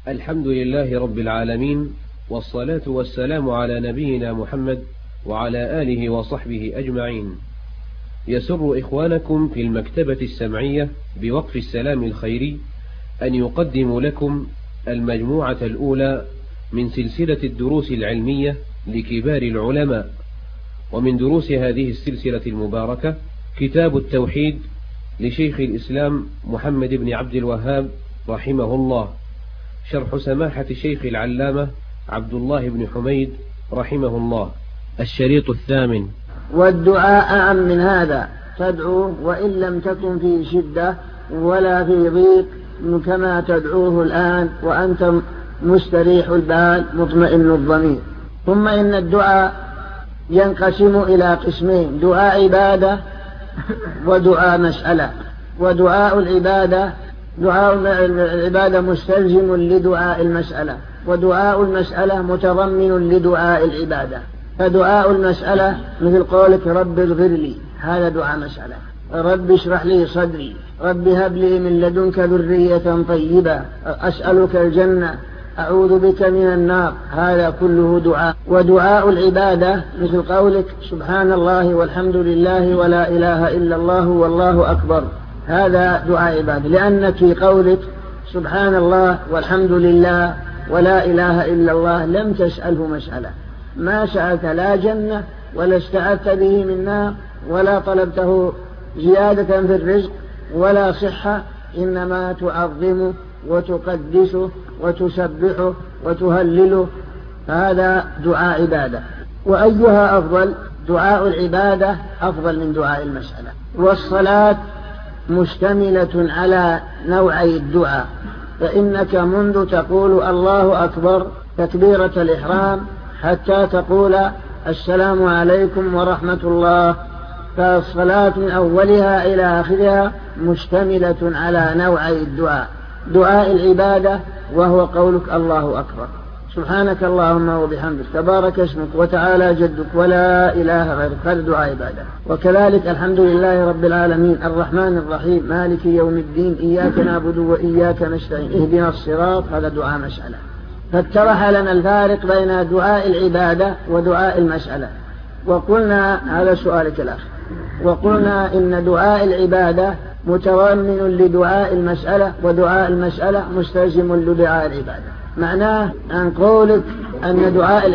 الحمد لله رب العالمين، والصلاة والسلام على نبينا محمد وعلى آله وصحبه أجمعين. يسر إخوانكم في المكتبة السمعية بوقف السلام الخيري أن يقدم لكم المجموعة الأولى من سلسلة الدروس العلمية لكبار العلماء. ومن دروس هذه السلسلة المباركة كتاب التوحيد لشيخ الإسلام محمد بن عبد الوهاب رحمه الله، شرح سماحة شيخ العلامة عبد الله بن حميد رحمه الله، الشريط الثامن. والدعاء أعم من هذا، تدعوه وإن لم تكن في شدة ولا في ضيق كما تدعوه الآن وأنت مستريح البال مطمئن الضمير. ثم إن الدعاء ينقسم إلى قسمين: دعاء عبادة ودعاء مسألة. ودعاء العبادة مستلزم لدعاء المسألة، ودعاء المسألة متضمن لدعاء العبادة. فدعاء المسألة مثل قولك رب اغفر لي، هذا دعاء مسألة. رب اشرح لي صدري، رب هب لي من لدنك ذرية طيبة، أسألك الجنة، أعوذ بك من النار، هذا كله دعاء. ودعاء العبادة مثل قولك سبحان الله والحمد لله ولا إله إلا الله والله أكبر، هذا دعاء عبادة، لأنك في قولك سبحان الله والحمد لله ولا إله إلا الله لم تسأله مسألة، ما سألت لا جنة ولا استعذت به من نار ولا طلبته زيادة في الرزق ولا صحة، إنما تعظمه وتقدسه وتسبحه وتهلله، هذا دعاء عبادة. وأيها أفضل؟ دعاء العبادة أفضل من دعاء المسألة. والصلاة مشتملة على نوعي الدعاء، فإنك منذ تقول الله أكبر تكبيرة الإحرام حتى تقول السلام عليكم ورحمة الله، فالصلاة من أولها إلى آخرها مشتملة على نوعي الدعاء: دعاء العبادة وهو قولك الله أكبر، سبحانك اللهم وبحمدك، تبارك اسمك وتعالى جدك ولا إله غيرك، هذا دعاء عبادة. وكذلك الحمد لله رب العالمين الرحمن الرحيم مالك يوم الدين إياك نعبد وإياك نستعين اهدنا الصراط، هذا دعاء مسألة. فاتضح لنا الفارق بين دعاء العبادة ودعاء المسألة. وقلنا هذا سؤالك الأخ، وقلنا إن دعاء العبادة متضمن لدعاء المسألة، ودعاء المسألة مستلزم لدعاء العبادة. معناه أن قولك أن دعاء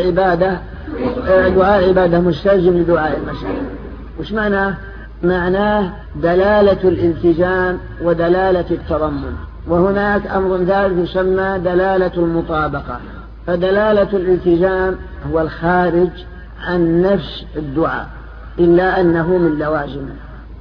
العبادة مستلزم لدعاء المسألة، وش معناه؟ معناه دلالة الالتزام ودلالة التضمن. وهناك أمر ثالث يسمى دلالة المطابقة. فدلالة الالتزام هو الخارج عن نفس الدعاء إلا أنه من لوازمه،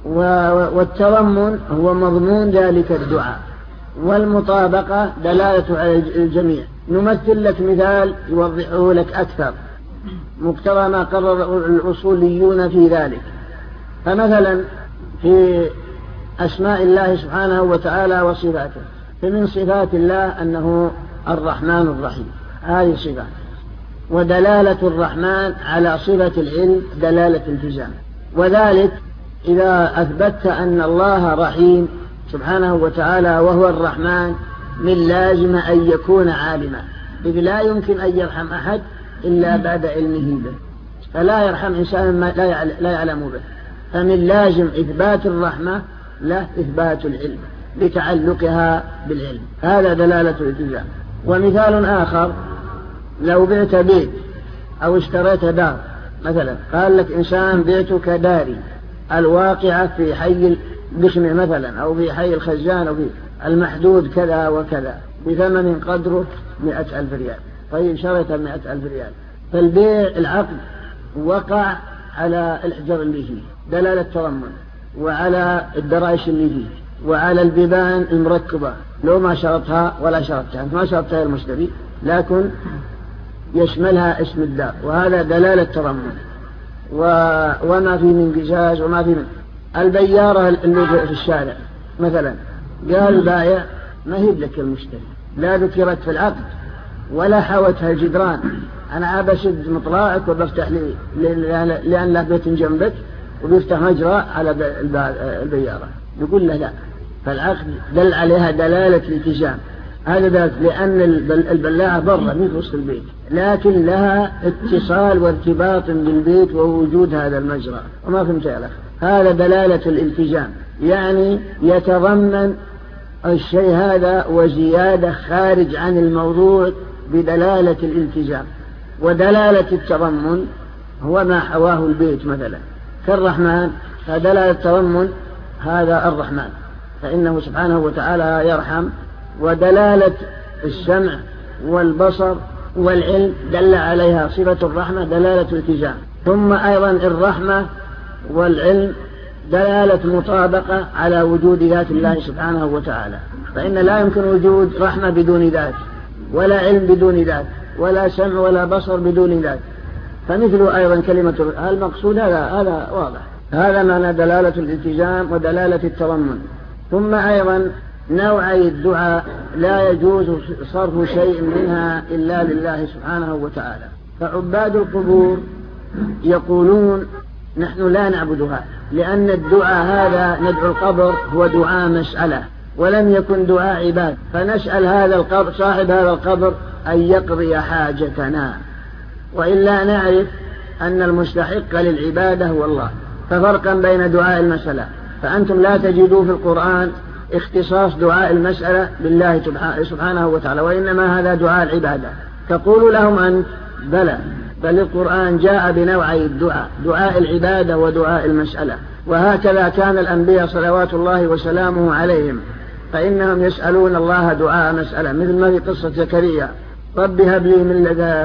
والتضمن هو مضمون ذلك الدعاء، والمطابقة دلالة على الجميع. نمثل لك مثال يوضحه لك أكثر مقتضى ما قرر الأصوليون في ذلك. فمثلا في أسماء الله سبحانه وتعالى وصفاته، فمن صفات الله أنه الرحمن الرحيم، هذه صفات. ودلالة الرحمن على صفة العلم دلالة التزام. وذلك إذا أثبتت أن الله رحيم سبحانه وتعالى وهو الرحمن، من لازم أن يكون عالما، إذ لا يمكن أن يرحم أحد إلا بعد علمه به، فلا يرحم إنسان ما لا يعلم به. فمن لازم إثبات الرحمة له إثبات العلم لتعلقها بالعلم، هذا دلالة الالتزام. ومثال آخر: لو بعت بيت أو اشتريت دار مثلا، قال لك إنسان بعتك داري الواقعة في حي البخمة مثلا، أو في حي الخزان، أو في المحدود كذا وكذا، بثمن قدره 100,000 ريال. طيب شريت 100,000 ريال، فالبيع العقد وقع على الحجر اللي فيه دلالة تضمن، وعلى الدرائش اللي فيه، وعلى البيبان المركبة، لو ما شرطها ولا شرطها، ما شرطها المشتري، لكن يشملها اسم الدار، وهذا دلالة تضمن. وما في من قزاز وما في من البيارة اللي في الشارع مثلا، قال البائع ما هي لك المشتري، لا ذكرت في العقد ولا حوتها الجدران، أنا بشد مطلعك وبفتح لي لأن له بيت جنبك وبيفتح مجرى على البيارة، يقول له لا، فالعقد دل عليها دلالة الالتزام. هذا ذات لأن البلاعة برا في وسط البيت، لكن لها اتصال وارتباط بالبيت ووجود هذا المجرى. وما فهمت يا أخي؟ هذا دلالة الالتزام، يعني يتضمن الشيء هذا وزيادة خارج عن الموضوع بدلالة الالتزام. ودلالة التضمن هو ما حواه البيت مثلا كالرحمن، فدلالة التضمن هذا الرحمن فإنه سبحانه وتعالى يرحم. ودلالة السمع والبصر والعلم دل عليها صفة الرحمة دلالة الالتزام. ثم أيضا الرحمة والعلم دلالة مطابقة على وجود ذات الله سبحانه وتعالى، فإن لا يمكن وجود رحمة بدون ذات، ولا علم بدون ذات، ولا سمع ولا بصر بدون ذات. فمثل أيضا كلمة المقصود هذا واضح. هذا معنى دلالة الالتزام ودلالة التضمن. ثم أيضا نوعي الدعاء لا يجوز صرف شيء منها إلا لله سبحانه وتعالى. فعباد القبور يقولون نحن لا نعبدها، لأن الدعاء هذا ندعو القبر هو دعاء مسألة ولم يكن دعاء عباد، فنسأل هذا القبر صاحب هذا القبر أن يقضي حاجتنا، وإلا نعرف أن المستحق للعبادة هو الله. ففرقا بين دعاء المسألة، فأنتم لا تجدوا في القرآن اختصاص دعاء المسألة بالله سبحانه وتعالى، وإنما هذا دعاء العبادة. تقول لهم أنت بلى، بل القرآن جاء بنوعي الدعاء، دعاء العبادة ودعاء المسألة. وهكذا كان الأنبياء صلوات الله وسلامه عليهم، فإنهم يسألون الله دعاء مسألة، مثل ما في قصة زكريا رب هب لي من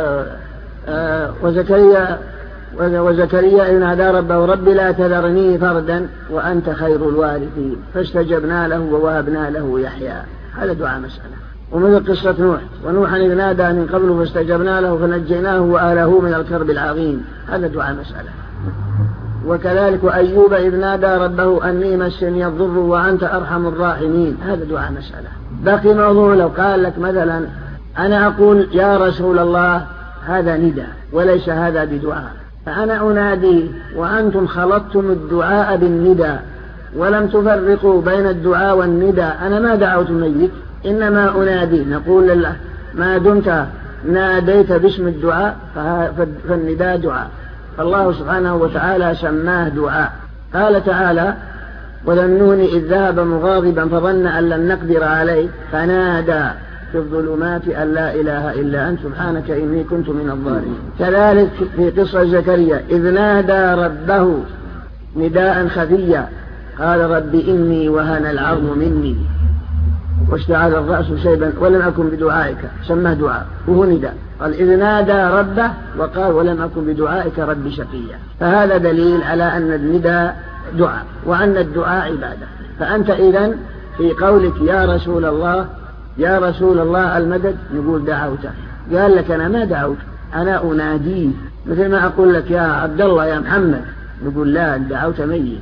وزكريا إذ نادى ربه رب لا تذرني فردا وأنت خير الوارثين فاستجبنا له ووهبنا له يحيى، هذا دعاء مسألة. ومثل قصة نوح، ونوحا إذ نادى من قبل فاستجبنا له فنجيناه وآله من الكرب العظيم، هذا دعاء مسألة. وكذلك أيوب إذ نادى ربه أني مسني الضر وأنت أرحم الراحمين، هذا دعاء مسألة. باقي موضوع لو قال لك مثلا أنا أقول يا رسول الله، هذا نداء وليس هذا بدعاء، فأنا أنادي وأنتم خلطتم الدعاء بالنداء ولم تفرقوا بين الدعاء والنداء. أنا ما دعوت ميت، إنما أنادي. نقول لله ما دمت ناديت باسم الدعاء فالنداء دعاء، فالله سبحانه وتعالى سماه دعاء. قال تعالى وذنون إذ ذهب مغاضبا فظن أن لن نقدر عليه فنادى في الظلمات أن لا إله إلا أنت سبحانك إني كنت من الظالمين. كذلك في قصة زكريا إذ نادى ربه نداء خفيا قال رب إني وهن العظم مني واشتعل الرأس شيبا ولم أكن بدعائك، سماه دعاء وهو نداء. قال إذ نادى ربه وقال ولم أكن بدعائك رب شقيا. فهذا دليل على أن النداء دعاء وأن الدعاء عبادة. فأنت إذن في قولك يا رسول الله يا رسول الله المدد نقول دعوته. قال لك أنا ما دعوت، أنا أناديه، مثل ما أقول لك يا عبد الله يا محمد نقول لا دعوت ميت،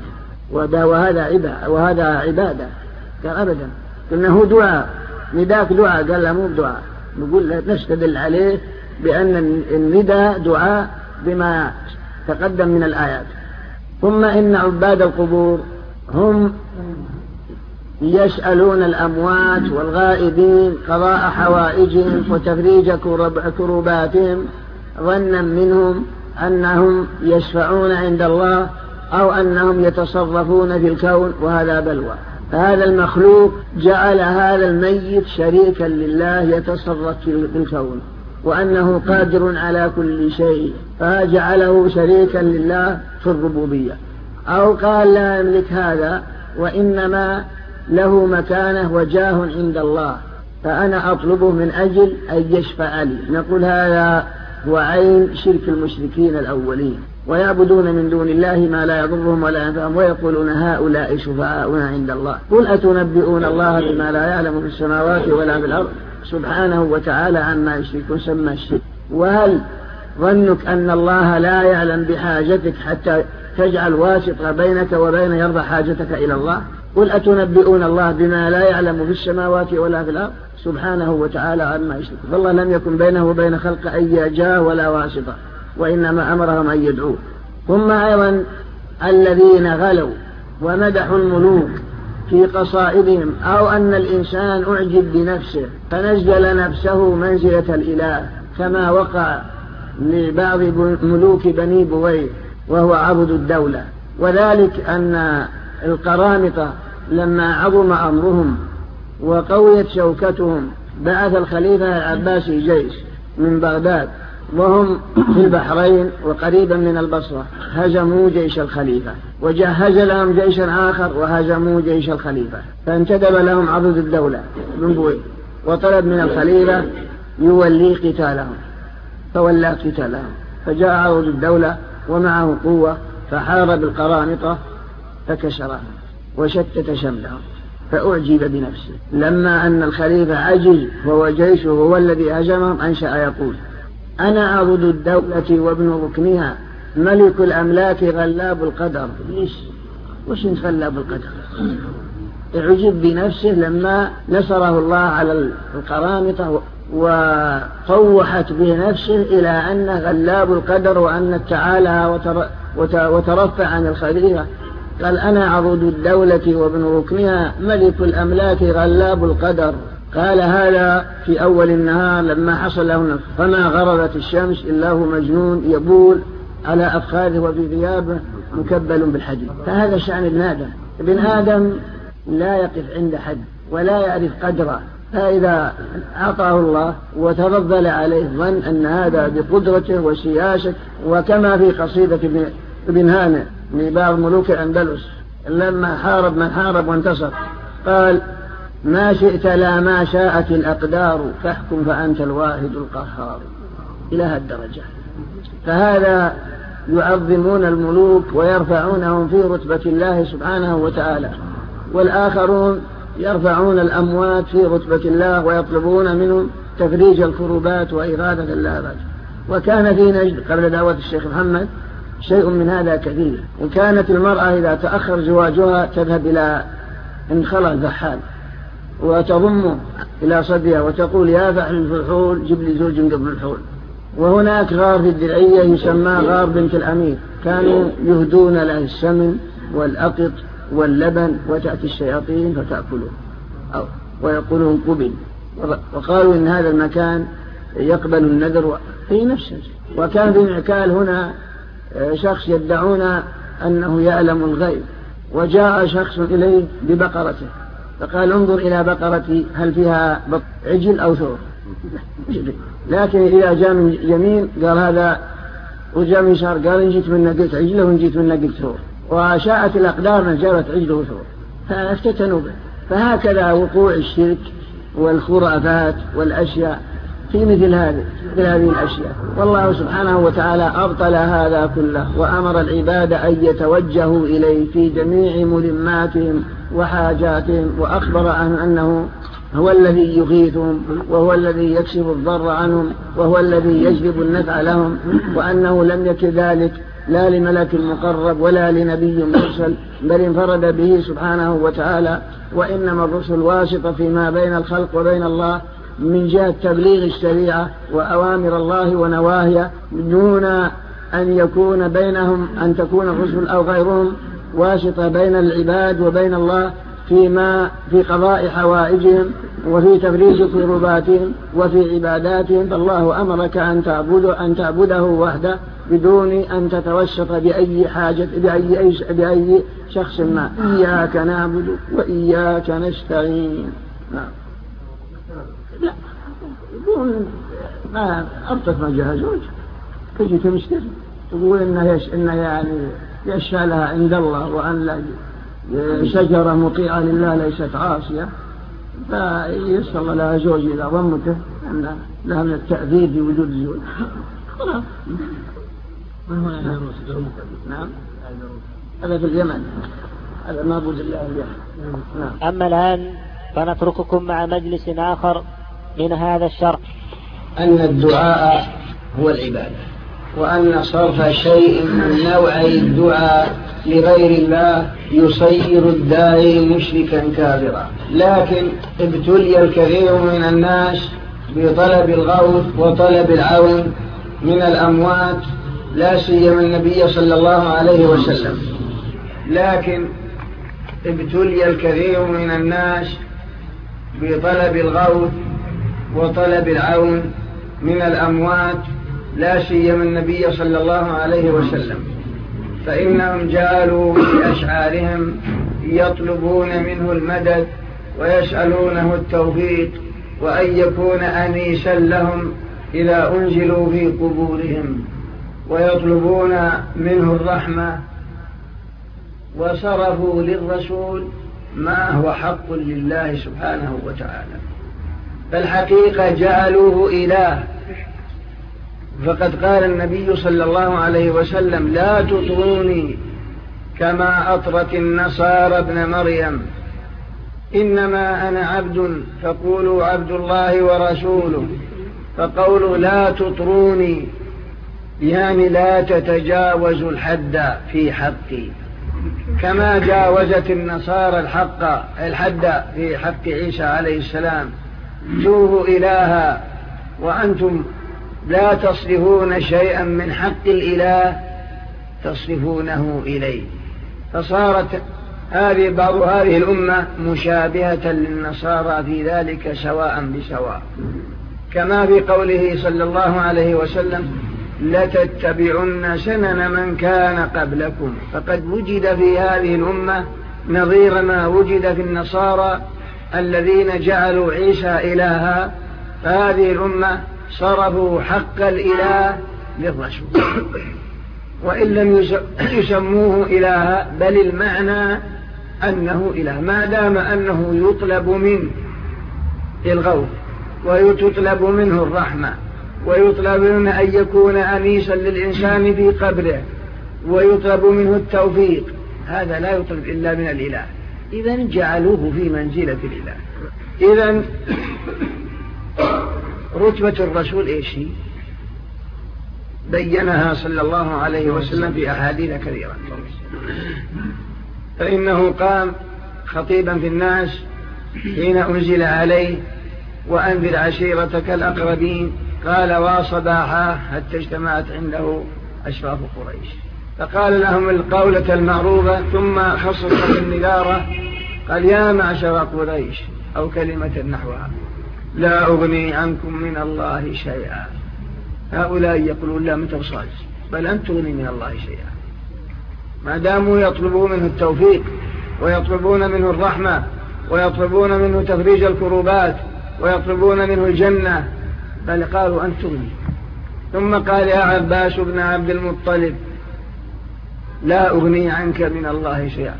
وهذا عبادة. قال أبدا، إنه دعاء، نداك دعاء. قال لا مو دعاء، نقول نستدل عليه بأن النداء دعاء بما تقدم من الآيات. ثم إن عباد القبور هم يسألون الأموات والغائبين قضاء حوائجهم وتفريج كروباتهم ظنا منهم أنهم يشفعون عند الله أو أنهم يتصرفون في الكون، وهذا بلوى. فهذا المخلوق جعل هذا الميت شريكا لله يتصرف في الكون، وأنه قادر على كل شيء، فجعله شريكا لله في الربوبية. أو قال لا يملك هذا وإنما له مكانه وجاه عند الله، فأنا أطلبه من أجل أن يشفع لي. نقول هذا هو عين شرك المشركين الأولين، ويعبدون من دون الله ما لا يضرهم ولا ينفعهم ويقولون هؤلاء شفعاؤنا عند الله. قل أتنبئون الله بما لا يعلم في السماوات ولا في الأرض سبحانه وتعالى عما يشركون. سمى الشرك. وهل ظنك أن الله لا يعلم بحاجتك حتى تجعل واسطة بينك وبين يرضى حاجتك إلى الله؟ قل أتنبئون الله بما لا يعلم في السماوات ولا في الأرض سبحانه وتعالى عما يشركون. فالله لم يكن بينه وبين خلق أي جاه ولا واسطة، وإنما أمرهم أن يدعوه. ثم أيضا الذين غلوا ومدحوا الملوك في قصائدهم، أو أن الإنسان أعجب بنفسه فنزل نفسه منزلة الإله، كما وقع لبعض ملوك بني بويه وهو عبد الدولة. وذلك أن القرامطة لما عظم أمرهم وقويت شوكتهم بعث الخليفة العباسي جيش من بغداد، وهم في البحرين وقريبا من البصرة، هزموا جيش الخليفة، وجهز لهم جيشا آخر وهزموا جيش الخليفة، فانتدب لهم عضد الدولة بن بويه وطلب من الخليفة يولي قتالهم، فولى قتالهم، فجاء عضد الدولة ومعه قوة فحارب القرامطة فكسرهم وشتت شملهم، فأعجب بنفسه. لما أن الخليفة عجز وهو جيشه هو الذي هزمهم أنشأ يقول: أنا عضد الدولة وابن ركنها، ملك الأملاك غلاب القدر. وش غلاب القدر؟ اعجب بنفسه لما نصره الله على القرامطة وطوحت به نفسه إلى أن غلاب القدر وأن تعالى وترفع عن الخليفة. قال: أنا عضد الدولة وابن ركنها، ملك الأملاك غلاب القدر. قال هذا في أول النهار لما حصل له نفس، فما غربت الشمس إلا هو مجنون يبول على أفخاذه وفي ثيابه مكبل بالحديد. فهذا شأن ابن آدم. ابن آدم لا يقف عند حد ولا يعرف قدره، فإذا أعطاه الله وتفضل عليه ظن أن هذا بقدرته وسياسته. وكما في قصيدة ابن هانئ لبعض ملوك الأندلس لما حارب من حارب وانتصر قال: ما شئت لا ما شاءت الأقدار، فاحكم فأنت الواحد القهار. إلى هالدرجة. فهذا يعظمون الملوك ويرفعونهم في رتبة الله سبحانه وتعالى، والآخرون يرفعون الأموات في رتبة الله ويطلبون منهم تفريج الكروبات وإغاثة اللهبات. وكان في نجد قبل دعوة الشيخ محمد شيء من هذا كثير. وكانت المرأة إذا تأخر زواجها تذهب إلى انخلع الفحال وتضم إلى صدرها وتقول: يا فحل الفحول جب لي زوج قبل الحول. وهناك غار في الدرعية يسمى غار بنت الأمير، كانوا يهدون له السمن والأقط واللبن، وتأتي الشياطين فتأكله ويقولون قبل. وقالوا إن هذا المكان يقبل النذر في نفسه. وكان في معكال هنا شخص يدعون أنه يعلم الغيب، وجاء شخص إليه ببقرته فقال: انظر إلى بقرتي هل فيها عجل أو ثور. لكن إذا جاء من يمين قال هذا، وجاء من يسار قال: إن جيت من قلت عجله وإن جيت من قلت ثور. وشاءت الأقدار من جابت عجله وثور فافتتنوا به. فهكذا وقوع الشرك والخرافات والأشياء في مثل هذه الأشياء. والله سبحانه وتعالى أبطل هذا كله وأمر العباد أن يتوجهوا إليه في جميع ملماتهم وحاجاتهم، وأخبر عن أنه هو الذي يغيثهم وهو الذي يكشف الضر عنهم وهو الذي يجلب النفع لهم، وأنه لم يكن ذلك لا لملك مقرب ولا لنبي مرسل، بل انفرد به سبحانه وتعالى. وإنما الرسل واسطة فيما بين الخلق وبين الله من جهة تبليغ الشريعة وأوامر الله ونواهيه، دون أن يكون بينهم أن تكون الرسل أو غيرهم واسطة بين العباد وبين الله في قضاء حوائجهم وفي تفريج كرباتهم وفي عباداتهم. فالله أمرك أن تعبده وحده بدون أن تتوسط بأي حاجة بأي شخص ما. إياك نعبد وإياك نستعين. نعم. لا ما أبطت ما جهزوش تجي تمشتر تقول إنها يعني يشفى لها عند الله، وأن لا شجرة مطيعة لله ليست عاصية، فيسر لها زوج إذا ضمته أن لها من التأثير في وجود الزوج. خلاص. نعم. هذا في اليمن، هذا معبود الله اليمن. نعم. أما الآن فنترككم مع مجلس آخر من هذا الشرح. أن الدعاء هو العبادة، وأن صرف شيء من نوعي الدعاء لغير الله يصير الداعي مشركا كافرا. لكن ابتلي الكثير من الناس بطلب الغوث وطلب العون من الأموات، لا سيما النبي صلى الله عليه وسلم. لكن ابتلي الكثير من الناس بطلب الغوث وطلب العون من الأموات، لا سيما النبي صلى الله عليه وسلم، فإنهم جعلوا في أشعارهم يطلبون منه المدد ويسألونه التوفيق وأن يكون أنيسا لهم إذا أنزلوا في قبورهم، ويطلبون منه الرحمة، وصرفوا للرسول ما هو حق لله سبحانه وتعالى. فالحقيقة جعلوه إله، فقد قال النبي صلى الله عليه وسلم: لا تطروني كما أطرت النصارى ابن مريم، إنما أنا عبد فقولوا عبد الله ورسوله. فقولوا لا تطروني يعني لا تتجاوزوا الحد في حقي، كما جاوزت النصارى الحد في حق عيسى عليه السلام، جوه إلها، وأنتم لا تصرفون شيئا من حق الإله تصرفونه إليه. فصارت بعض هذه الأمة مشابهة للنصارى في ذلك سواء بسواء، كما في قوله صلى الله عليه وسلم: لتتبعن سنن من كان قبلكم. فقد وجد في هذه الأمة نظير ما وجد في النصارى الذين جعلوا عيسى إلها، فهذه الأمة صرفوا حق الإله للرسول، وإن لم يسموه إلها، بل المعنى أنه إله، ما دام أنه يطلب منه الغوث ويطلب منه الرحمة ويطلب منه أن يكون أنيسا للإنسان في قبره ويطلب منه التوفيق، هذا لا يطلب إلا من الإله. إذن جعلوه في منزلة الإله. إذن رتبة الرسول إيش هي؟ بينها صلى الله عليه وسلم في أحاديث كثيرة. فإنه قام خطيبا في الناس حين أنزل عليه: وأنذر عشيرتك الأقربين. قال: وصباحا، حتى اجتمعت عنده أشراف قريش، فقال لهم القولة المعروفة، ثم خصص النذارة قال: يا معشر قريش، أو كلمة نحوها: لا أغني عنكم من الله شيئا. هؤلاء يقولون: لا متوصاج، بل أن تغني من الله شيئا، ما داموا يطلبون منه التوفيق ويطلبون منه الرحمة ويطلبون منه تفريج الكروبات ويطلبون منه الجنة، بل قالوا أن تغني. ثم قال: يا عباس بن عبد المطلب، لا أغني عنك من الله شيئا.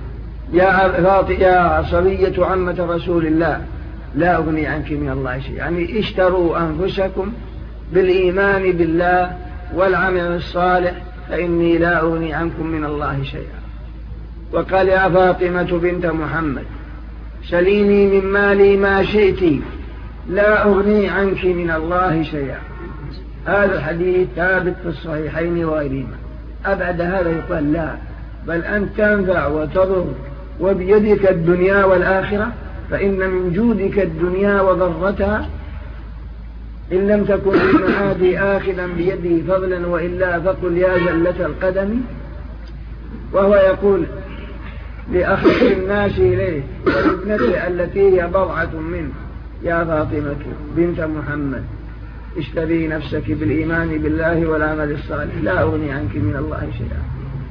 يا صبية عمة رسول الله، لا أغني عنك من الله شيئا، يعني اشتروا أنفسكم بالإيمان بالله والعمل الصالح، فإني لا أغني عنكم من الله شيئا. وقال: يا فاطمة بنت محمد، سليني من مالي ما شئت، لا أغني عنك من الله شيئا. هذا الحديث ثابت في الصحيحين وغيرهما. أبعد هذا يقال لا، بل أن تنفع وتضر، وبيدك الدنيا والآخرة، فإن من جودك الدنيا وضرتها، إن لم تكن للمعادي آخذا بيده فضلا، وإلا فقل يا زلة القدم. وهو يقول لأخص الناس إليه وابنته التي هي بضعة منه: يا فاطمة بنت محمد، اشتري نفسك بالإيمان بالله والعمل الصالح، لا أغني عنك من الله شيئا.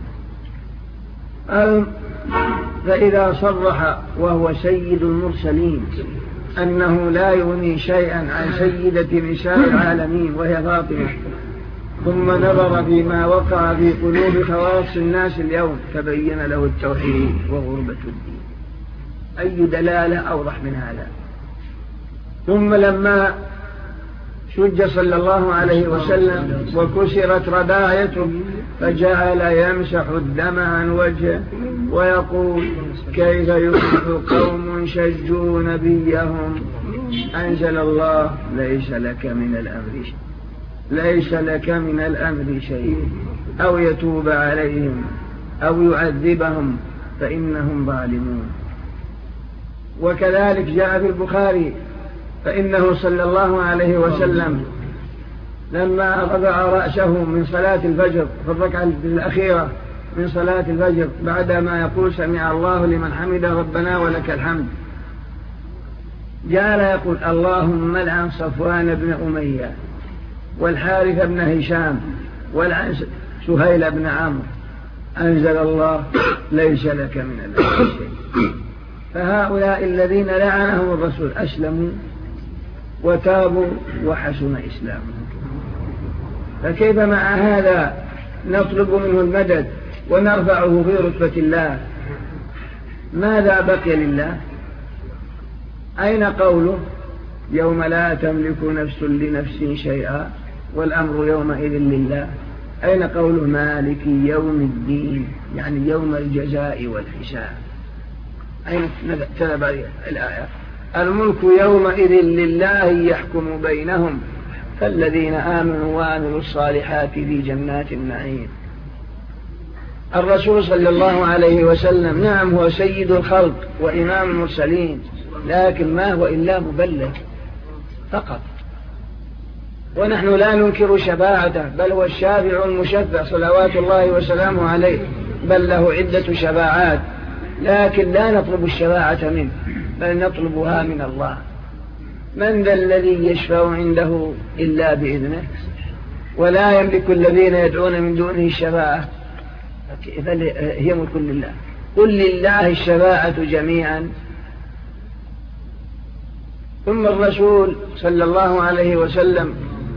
فإذا صرح وهو سيد المرسلين أنه لا يغني شيئا عن سيدة نساء العالمين وهي فاطمة، ثم نظر فيما وقع في قلوب خواص الناس اليوم، تبين له التوحيد وغربة الدين. أي دلالة أوضح من هذا؟ ثم لما شج صلى الله عليه وسلم وكسرت رباعيته، فجعل يمسح الدم عن وجهه ويقول: كيف يفلح قوم شجوا نبيهم؟ أنزل الله: ليس لك من الأمر شيء، أو يتوب عليهم أو يعذبهم فإنهم ظالمون. وكذلك جاء في البخاري فإنه صلى الله عليه وسلم لما رفع رأسه من صلاة الفجر في الركعة الأخيرة من صلاة الفجر بعدما يقول سمع الله لمن حمده ربنا ولك الحمد جعل يقول اللهم لعن صفوان بن أمية والحارث بن هشام والعن سهيل بن عمرو أنزل الله ليس لك من الأمر شيء. فهؤلاء الذين لعنهم الرسول أسلموا وتابوا وحسن إسلامهم، فكيف مع هذا نطلب منه المدد ونرفعه في رتبة الله؟ ماذا بقي لله؟ أين قوله يوم لا تملك نفس لنفس شيئا والأمر يومئذ لله؟ أين قوله مالك يوم الدين يعني يوم الجزاء والحساب؟ أين تذهب الآية؟ الملك يومئذ لله يحكم بينهم فالذين آمنوا وعملوا الصالحات في جنات النعيم. الرسول صلى الله عليه وسلم نعم هو سيد الخلق وإمام المرسلين، لكن ما هو إلا مبلغ فقط، ونحن لا ننكر شفاعته، بل هو الشافع المشفع صلوات الله وسلامه عليه، بل له عدة شفاعات، لكن لا نطلب الشفاعة منه بل نطلبها من الله. من ذا الذي يشفع عنده إلا بإذنه ولا يملك الذين يدعون من دونه الشفاعة بل هي ملك لله. قل لله الشفاعة جميعا. ثم الرسول صلى الله عليه وسلم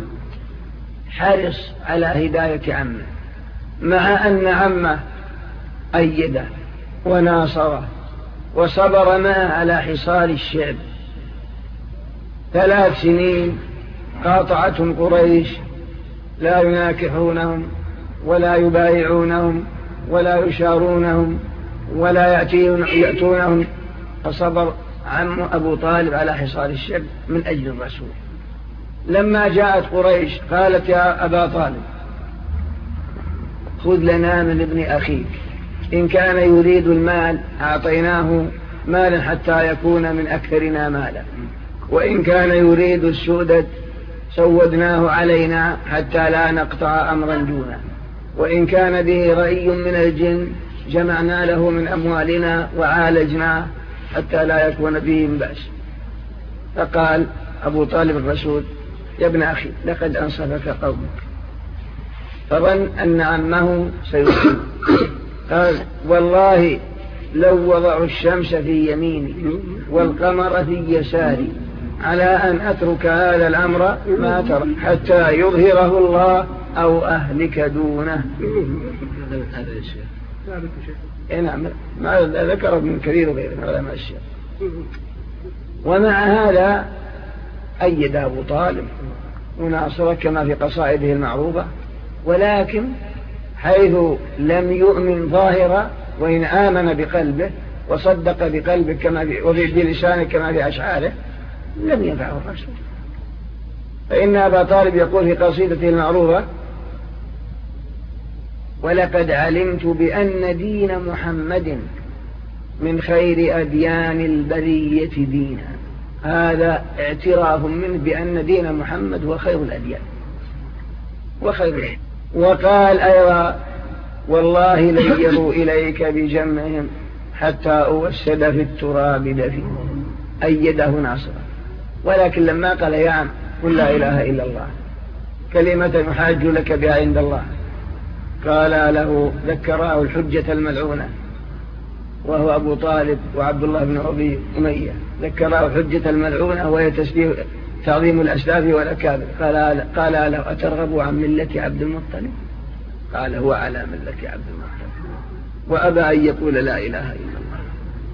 حرص على هداية عمه، مع أن عمه أيده وناصره وصبر معه على حصار الشعب 3 سنين قاطعتهم قريش، لا يناكحونهم ولا يبايعونهم ولا يشارونهم ولا يأتونهم، فصبر عم أبو طالب على حصار الشعب من أجل الرسول. لما جاءت قريش قالت يا أبا طالب خذ لنا من ابن أخيك، إن كان يريد المال أعطيناه مالا حتى يكون من أكثرنا مالا، وإن كان يريد السؤدد سودناه علينا حتى لا نقطع أمرا دونه، وإن كان به رأي من الجن جمعنا له من أموالنا وعالجناه حتى لا يكون به بأس. فقال أبو طالب الرسول يا ابن أخي لقد أنصفك قومك، فظن أن عمه سيصيب، قال والله لو وضعوا الشمس في يميني والقمر في يساري على أن أترك هذا الأمر ما ترك حتى يظهره الله أو أهلك دونه. نعم ما ذكر ابن كثير وغيره من علماء الشيخ. ومع هذا أيد أبو طالب وناصره كما في قصائده المعروفة، ولكن حيث لم يؤمن ظاهرا وإن آمن بقلبه وصدق بقلبه كما بلسانه كما في أشعاره لم ينفعه الرسول. فإن أبا طالب يقول في قصيدته المعروفة ولقد علمت بأن دين محمد من خير أديان البرية دينا. هذا اعتراف منه بأن دين محمد هو خير الأديان وخير. وقال أيضا والله ليروا إليك بجمعهم حتى أوسد في التراب دفين. أيده ناصرا، ولكن لما قال يا عم قل لا إله إلا الله كلمة يحاج لك بها عند الله، قال له ذكراه الحجة الملعونة وهو أبو طالب وعبد الله بن أبي أمية، ذكراه الحجة الملعونة وهي تعظيم الأسلاف والأكابر. قال له أترغب عن ملة عبد المطلب؟ قال هو على ملة عبد المطلب، وأبى أن يقول لا إله إلا الله.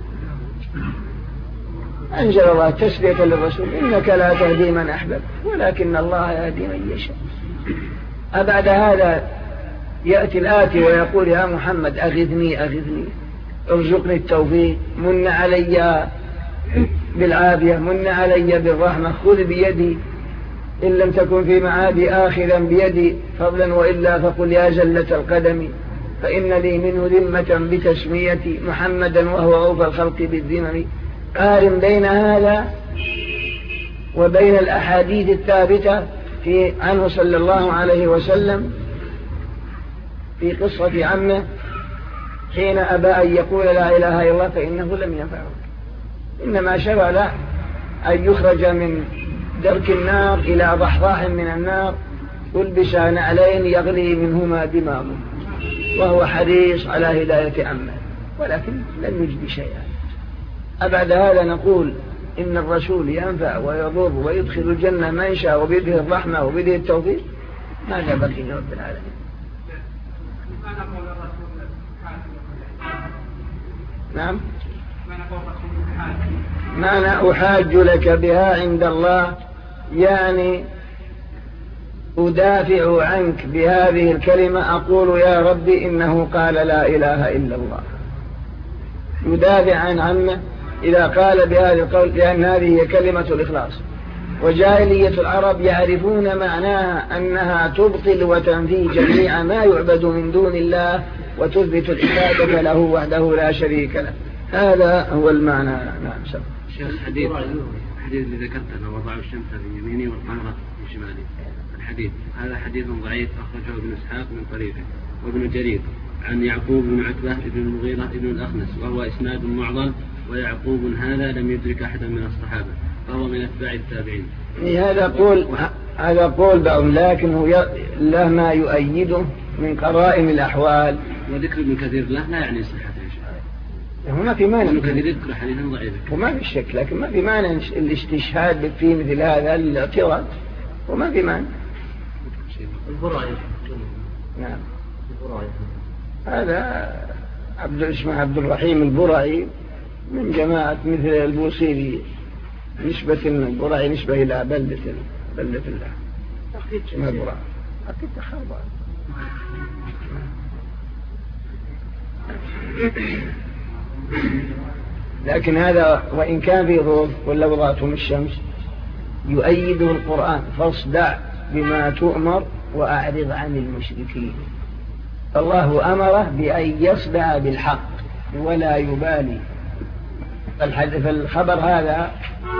أنزل الله تسلية للرسول إنك لا تهدي من أحببت ولكن الله يهدي من يشاء. أبعد هذا يأتي الآتي ويقول يا محمد أغثني ارزقني التوفيق، من علي بالعافية، من علي بالرحمة، خذ بيدي إن لم تكن في معادي آخذا بيدي فضلا وإلا فقل يا زلة القدم فإن لي منه ذمة بتسميتي محمدا وهو أوفى الخلق بالذمم. قارن بين هذا وبين الأحاديث الثابتة عنه صلى الله عليه وسلم في قصة عمه حين أبى أن يقول لا إله إلا الله فإنه لم ينفعه، إنما شرع له أن يخرج من درك النار إلى ضحضاح من النار يلبس نعلين يغلي منهما دماغه، وهو حريص على هداية عمه، ولكن لم يجد شيئا. أبعد هذا نقول إن الرسول ينفع ويضر ويدخل الجنة من شاء وبيده الرحمة وبيده التوفيق، ماذا بقي لرب العالمين؟ نعم، معنى أحاج لك بها عند الله يعني أدافع عنك بهذه الكلمة، أقول يا ربي إنه قال لا إله إلا الله، يدافع عن عمه إذا قال بهذا القول، لأن هذه هي كلمة الإخلاص. وجاهلية العرب يعرفون معناها أنها تبطل وتنفي جميع ما يعبد من دون الله وتثبت العبادة له وحده لا شريك له، هذا هو المعنى. نعم. شيخ الحديث اللي ذكرت أنه وضع الشمس بيمينه والقمر بشماله، الحديث هذا حديث ضعيف أخرجه ابن إسحاق من طريقه وابن جرير عن يعقوب بن عتبة بن المغيرة بن الأخنس، وهو إسناد معضل، ويعقوب هذا لم يدرك أحدا من الصحابة فهو من أتباع التابعين. هذا قول بعضهم، لكنه له ما يؤيده من قرائن الأحوال، وذكر ابن كثير له لا يعني صحته هنا في معنى ابن كثير يذكر حديثا ضعيفا وما في شك، لكن ما في معنى الاستشهاد في مثل هذا الاعتراض، وما في معنى. البرعي. نعم، هذا اسمه عبد الرحيم البرعي من جماعة مثل البوصيري، نسبة البرعي نسبة إلى بلدة الله اسمها البرعي، أكيد تخربان. لكن هذا وإن كان في ظروف ولا وضعتهم الشمس يؤيده القرآن، فاصدع بما تؤمر وأعرض عن المشركين. الله أمره بأن يصدع بالحق ولا يبالي. فالخبر هذا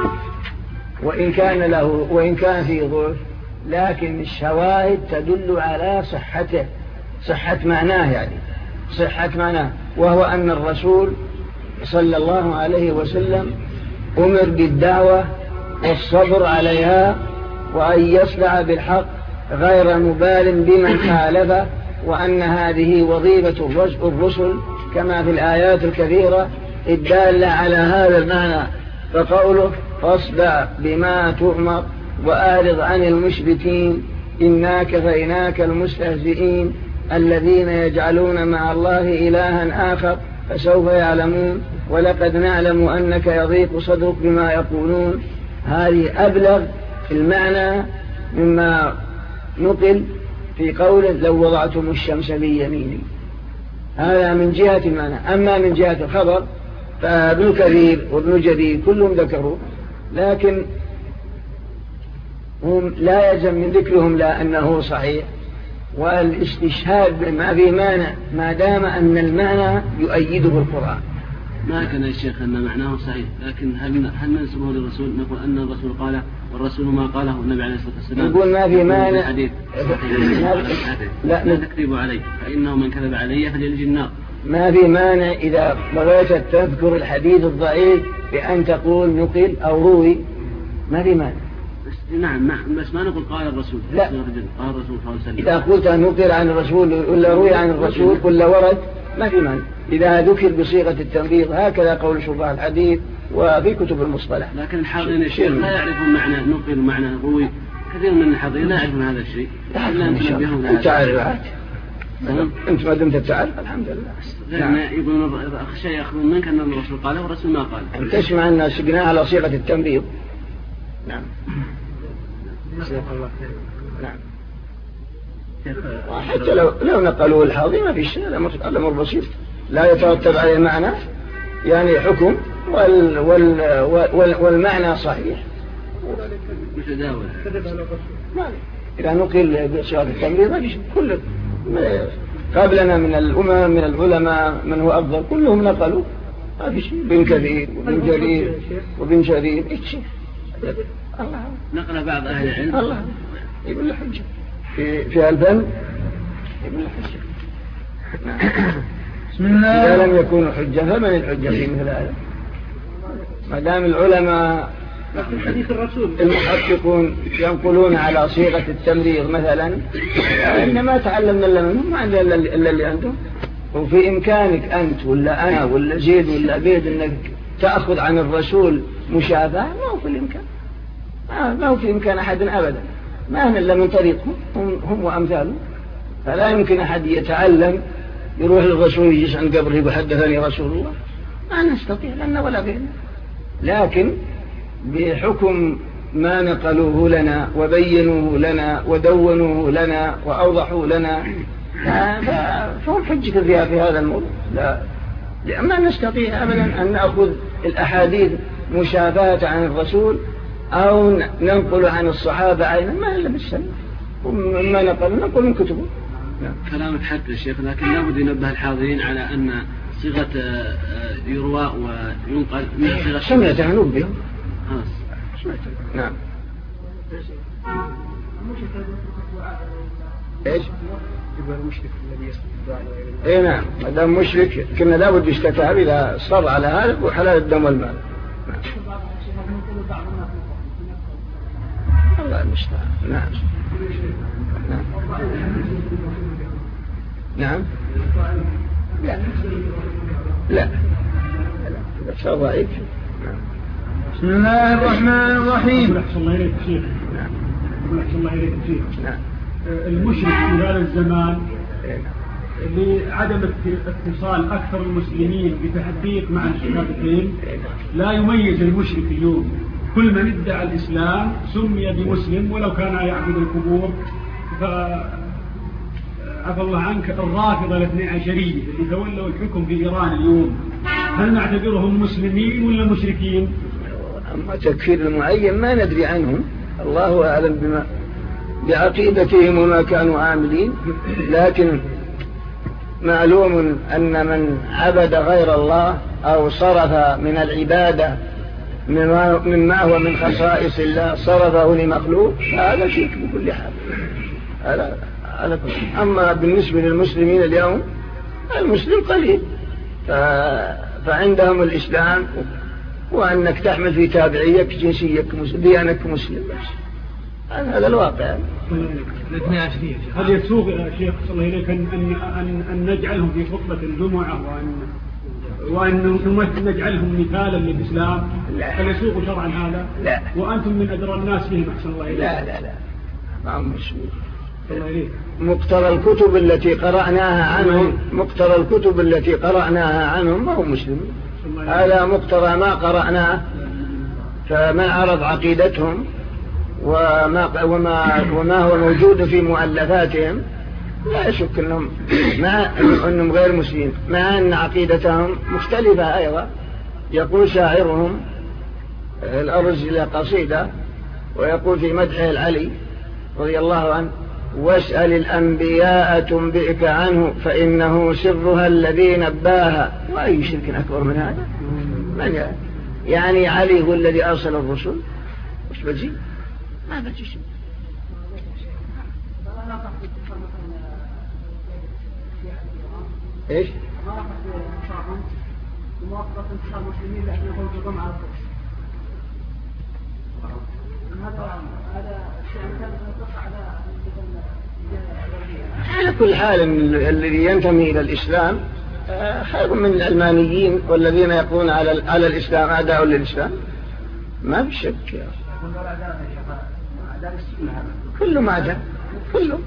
وإن كان فيه ضعف، لكن الشواهد تدل على صحة معناه، يعني صحة معناه، وهو أن الرسول صلى الله عليه وسلم أمر بالدعوة والصبر عليها وأن يصدع بالحق غير مبال بمن خالفه، وأن هذه وظيفة الرسل كما في الآيات الكثيرة الدالة على هذا المعنى. فقوله فاصدع بما تؤمر وأعرض عن المشركين إنا كفيناك المستهزئين الذين يجعلون مع الله إلها آخر فسوف يعلمون ولقد نعلم أنك يضيق صدرك بما يقولون. هذه أبلغ في المعنى مما نقل في قوله لو وضعتم الشمس بيميني، هذا من جهة المعنى. أما من جهة الخبر فابن كثير وابن جرير كلهم ذكروا، لكن هم لا يلزم من ذكرهم لا أنه صحيح، والاستشهاد ما في مانع ما دام أن المعنى يؤيده القرآن. ما كان يا شيخ أن معناه صحيح، لكن هل ننسبه للرسول نقول أن الرسول قال والرسول ما قاله النبي عليه الصلاة والسلام؟ نقول ما في مانع حديث لا تكذب علي فإنه من كذب علي فليلج النار. ما في مانع إذا بغيت تذكر الحديث الضعيف بأن تقول نقل أو روي، ما في مانع. نعم بس ما نقول قال الرسول. لا، قال الرسول صلى الله عليه وسلم. إذا قلت نقل عن الرسول ولا روي عن الرسول ولا ورد ما في مانع إذا ذكر بصيغة التنبيض، هكذا قول شراح الحديث وفي كتب المصطلح. لكن الحاضرين الشيخ لا يعرفون معنى نقل ومعنى روي، كثير من الحاضرين لا يعرفون هذا الشيء. أنت عارف، أنت ما دمت تعرف الحمد لله. يعني يقولون أخشى يأخذون منك أن الرسول قاله والرسول ما قاله. أن تسمع أن سقناه على صيغة التنبيض. نعم. نعم. حتى لو نقلوا الحاضر ما في شيء، الأمر بسيط لا يترتب عليه معنى يعني حكم والمعنى صحيح متداول. إذا نقل بصيغة التنبيض ما في شيء. كل قبلنا من الأمم من العلماء من هو أفضل كلهم نقلوا ما في شيء. بن كثير وبن جرير وبن شريف إيش الله نقل بعض أهل العلم الله يقول له حجة في الفن يقول له حجة. بسم الله. إذا لم يكونوا حجة فمن الحجة في مثل هذا؟ ما دام العلماء المحققون ينقلون على صيغة التمريض مثلا، إنما تعلمنا إلا منهم، ما عندنا إلا اللي عندهم. وفي إمكانك أنت ولا أنا ولا زيد ولا بيد أنك تأخذ عن الرسول مشافهة، ما هو في الإمكان، ما هو في إمكان أحد أبدا، ما هن إلا من طريقهم هم وأمثالهم. فلا يمكن أحد يتعلم يروح للرسول يجلس عند قبره يقول حدثني رسول الله، ما نستطيع لنا ولا غيرنا. لكن بحكم ما نقلوه لنا وبينوه لنا ودونوه لنا وأوضحوا لنا، فهم حجة في هذا الموضوع. ما نستطيع أبدا أن نأخذ الأحاديث مشافهة عن الرسول أو ننقل عن الصحابة عينا، ما إلا بالسنة وما نقل من كتبه. كلامك حق يا شيخ، لكن لابد ينبه الحاضرين على أن صيغة يروى وينقل من صيغة سمعت عنهم بهم. نعم. ايش؟ يبقى المشرك الذي يسأل الدعاء. اي نعم، ما دام مشرك كنا لابد يستتاب إذا صر على هذا وحلال الدم والمال. نعم. الله المستعان. نعم. نعم. نعم. لا لا لا ضعيف. بسم الله الرحمن الرحيم. أحسن الله إليك شيخ. نعم. أحسن الله إليك شيخ. نعم. المشرك في هذا الزمان لعدم اتصال أكثر المسلمين بتحقيق مع الشهادتين لا يميز المشرك اليوم. كل من ادعى الإسلام سمي بمسلم ولو كان يعبد القبور. عفى الله عنك الرافضة الاثني عشرية اللي تولوا الحكم في إيران اليوم، هل نعتبرهم مسلمين ولا مشركين؟ أما تكفير المعين ما ندري عنهم، الله أعلم بعقيدتهم وما كانوا عاملين. لكن معلوم أن من عبد غير الله أو صرف من العبادة مما هو من خصائص الله صرفه لمخلوق، هذا شرك بكل حال. أما بالنسبة للمسلمين اليوم، المسلم قليل، فعندهم الإسلام وأنك تحمل في تابعيك جنسيك ديانك مسلم بس. هذا الواقع. هل يسوغ يا شيخ صلى الله عليه أن نجعلهم في خطبة الجمعة وأن نجعلهم مثالا للإسلام؟ هل يسوغ شرعا هذا؟ لا. وأنتم من أدرى الناس فيهم أحسن الله إليك. لا لا لا، ما مسوغ. مقترى الكتب التي قرأناها عنهم ما هو مسلم. هذا مقترى ما قرأناه، فما عرض عقيدتهم وما هو موجود في مؤلفاتهم، لا يشك أنهم غير مسلمين، مع أن عقيدتهم مختلفة أيضا. يقول شاعرهم الأرز إلى قصيدة ويقول في مدحه العلي رضي الله عنه: واسأل الأنبياء تنبئك عنه فإنه سرها الذي نباها. وأي شرك أكبر من هذا؟ من يعني علي هو الذي أرسل الرسل؟ وش بجي؟ ما بجي شيء. إيش؟ على كل حال الذي ينتمي إلى الإسلام خير من العلمانيين والذين يقولون على الإسلام أعداء للإسلام، ما في شك. كله ما جاء كله،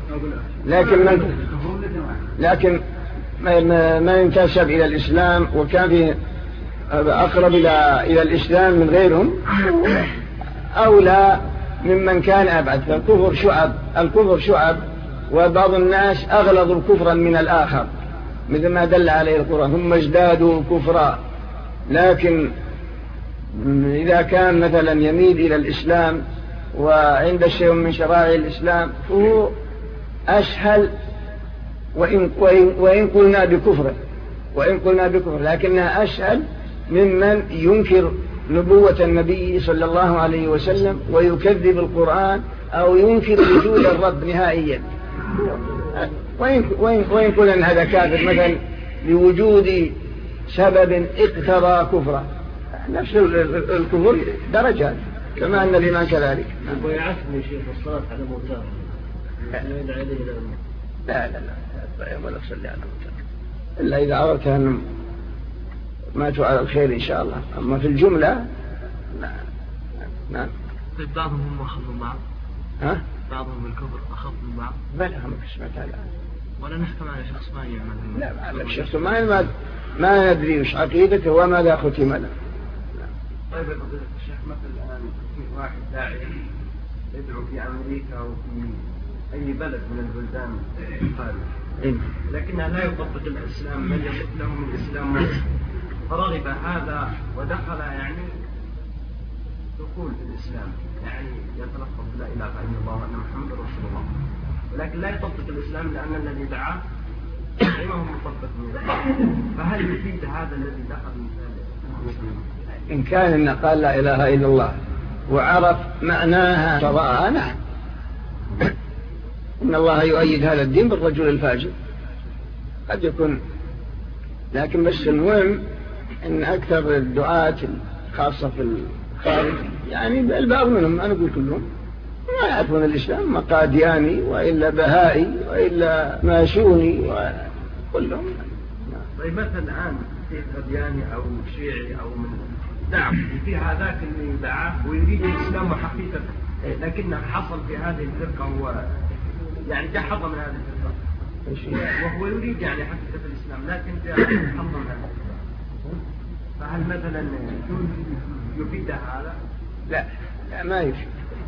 لكن ما ينتسب إلى الإسلام وكان فيه أقرب إلى الإسلام من غيرهم أولى ممن كان أبعد. الكفر شعب، وبعض الناس أغلظوا كفرا من الآخر مثل ما دل عليه القرآن، هم ازدادوا كفرا. لكن إذا كان مثلا يميل إلى الإسلام وعند شيء من شرائع الإسلام فهو أسهل، وإن قلنا بكفر لكنها أسهل ممن ينكر نبوة النبي صلى الله عليه وسلم ويكذب القرآن أو ينكر وجود الرب نهائيا. وإن قلنا أن هذا كافر مثلا لوجود سبب اقتضى كفره. نفس الكفر درجات كما أن الإيمان كذلك. ويعفني شيخ الصلاة على موتاهم لا ولا تصلي على موتاهم إلا إذا عرفت أنهم ماتوا على الخير إن شاء الله. أما في الجملة نعم. بعضهم أخف من بعض. ها؟ بعضهم الكفر أخف من بعض. بلى هم سمعت هذا. ولا نحكم على شخص ما يعمل. لا على شخص ما ندري وش عقيدته وماذا ختم له. طيب الشيخ مثل الآن في واحد داعية يدعو في أمريكا أو في أي بلد من البلدان الخارج لكنها لا يطبق الإسلام من يصف له من الإسلام مصر فرغب هذا ودخل يعني دخول في الإسلام يعني يتلفظ لا إله إلا الله وأن محمد رسول الله ولكن لا يطبق الإسلام لأن الذي دعاه ما هو مطبق منه. فهل يفيد هذا الذي دخل من الإسلام؟ إن كان إن قال لا إله إلا الله وعرف معناها فضاء نعم. إن الله يؤيد هذا الدين بالرجل الفاجر قد يكون. لكن بس المهم إن أكثر الدعاة خاصة في الخارج يعني البعض منهم أنا أقول كلهم ما يعرفون الإسلام، ما قادياني وإلا بهائي وإلا ماشوني وكلهم. طيب مثلا الآن في قادياني أو شيعي أو من نعم في هذاك اللي دعاه ويريد الإسلام حقيقة لكنه حصل في هذه الفرقة هو يعني جحظ من هذه الفرقة وهو يريد يعني حقيقة الإسلام لكن جحظ من هذا. فهل مثلا يفيد هذا؟ لا ما يفيد.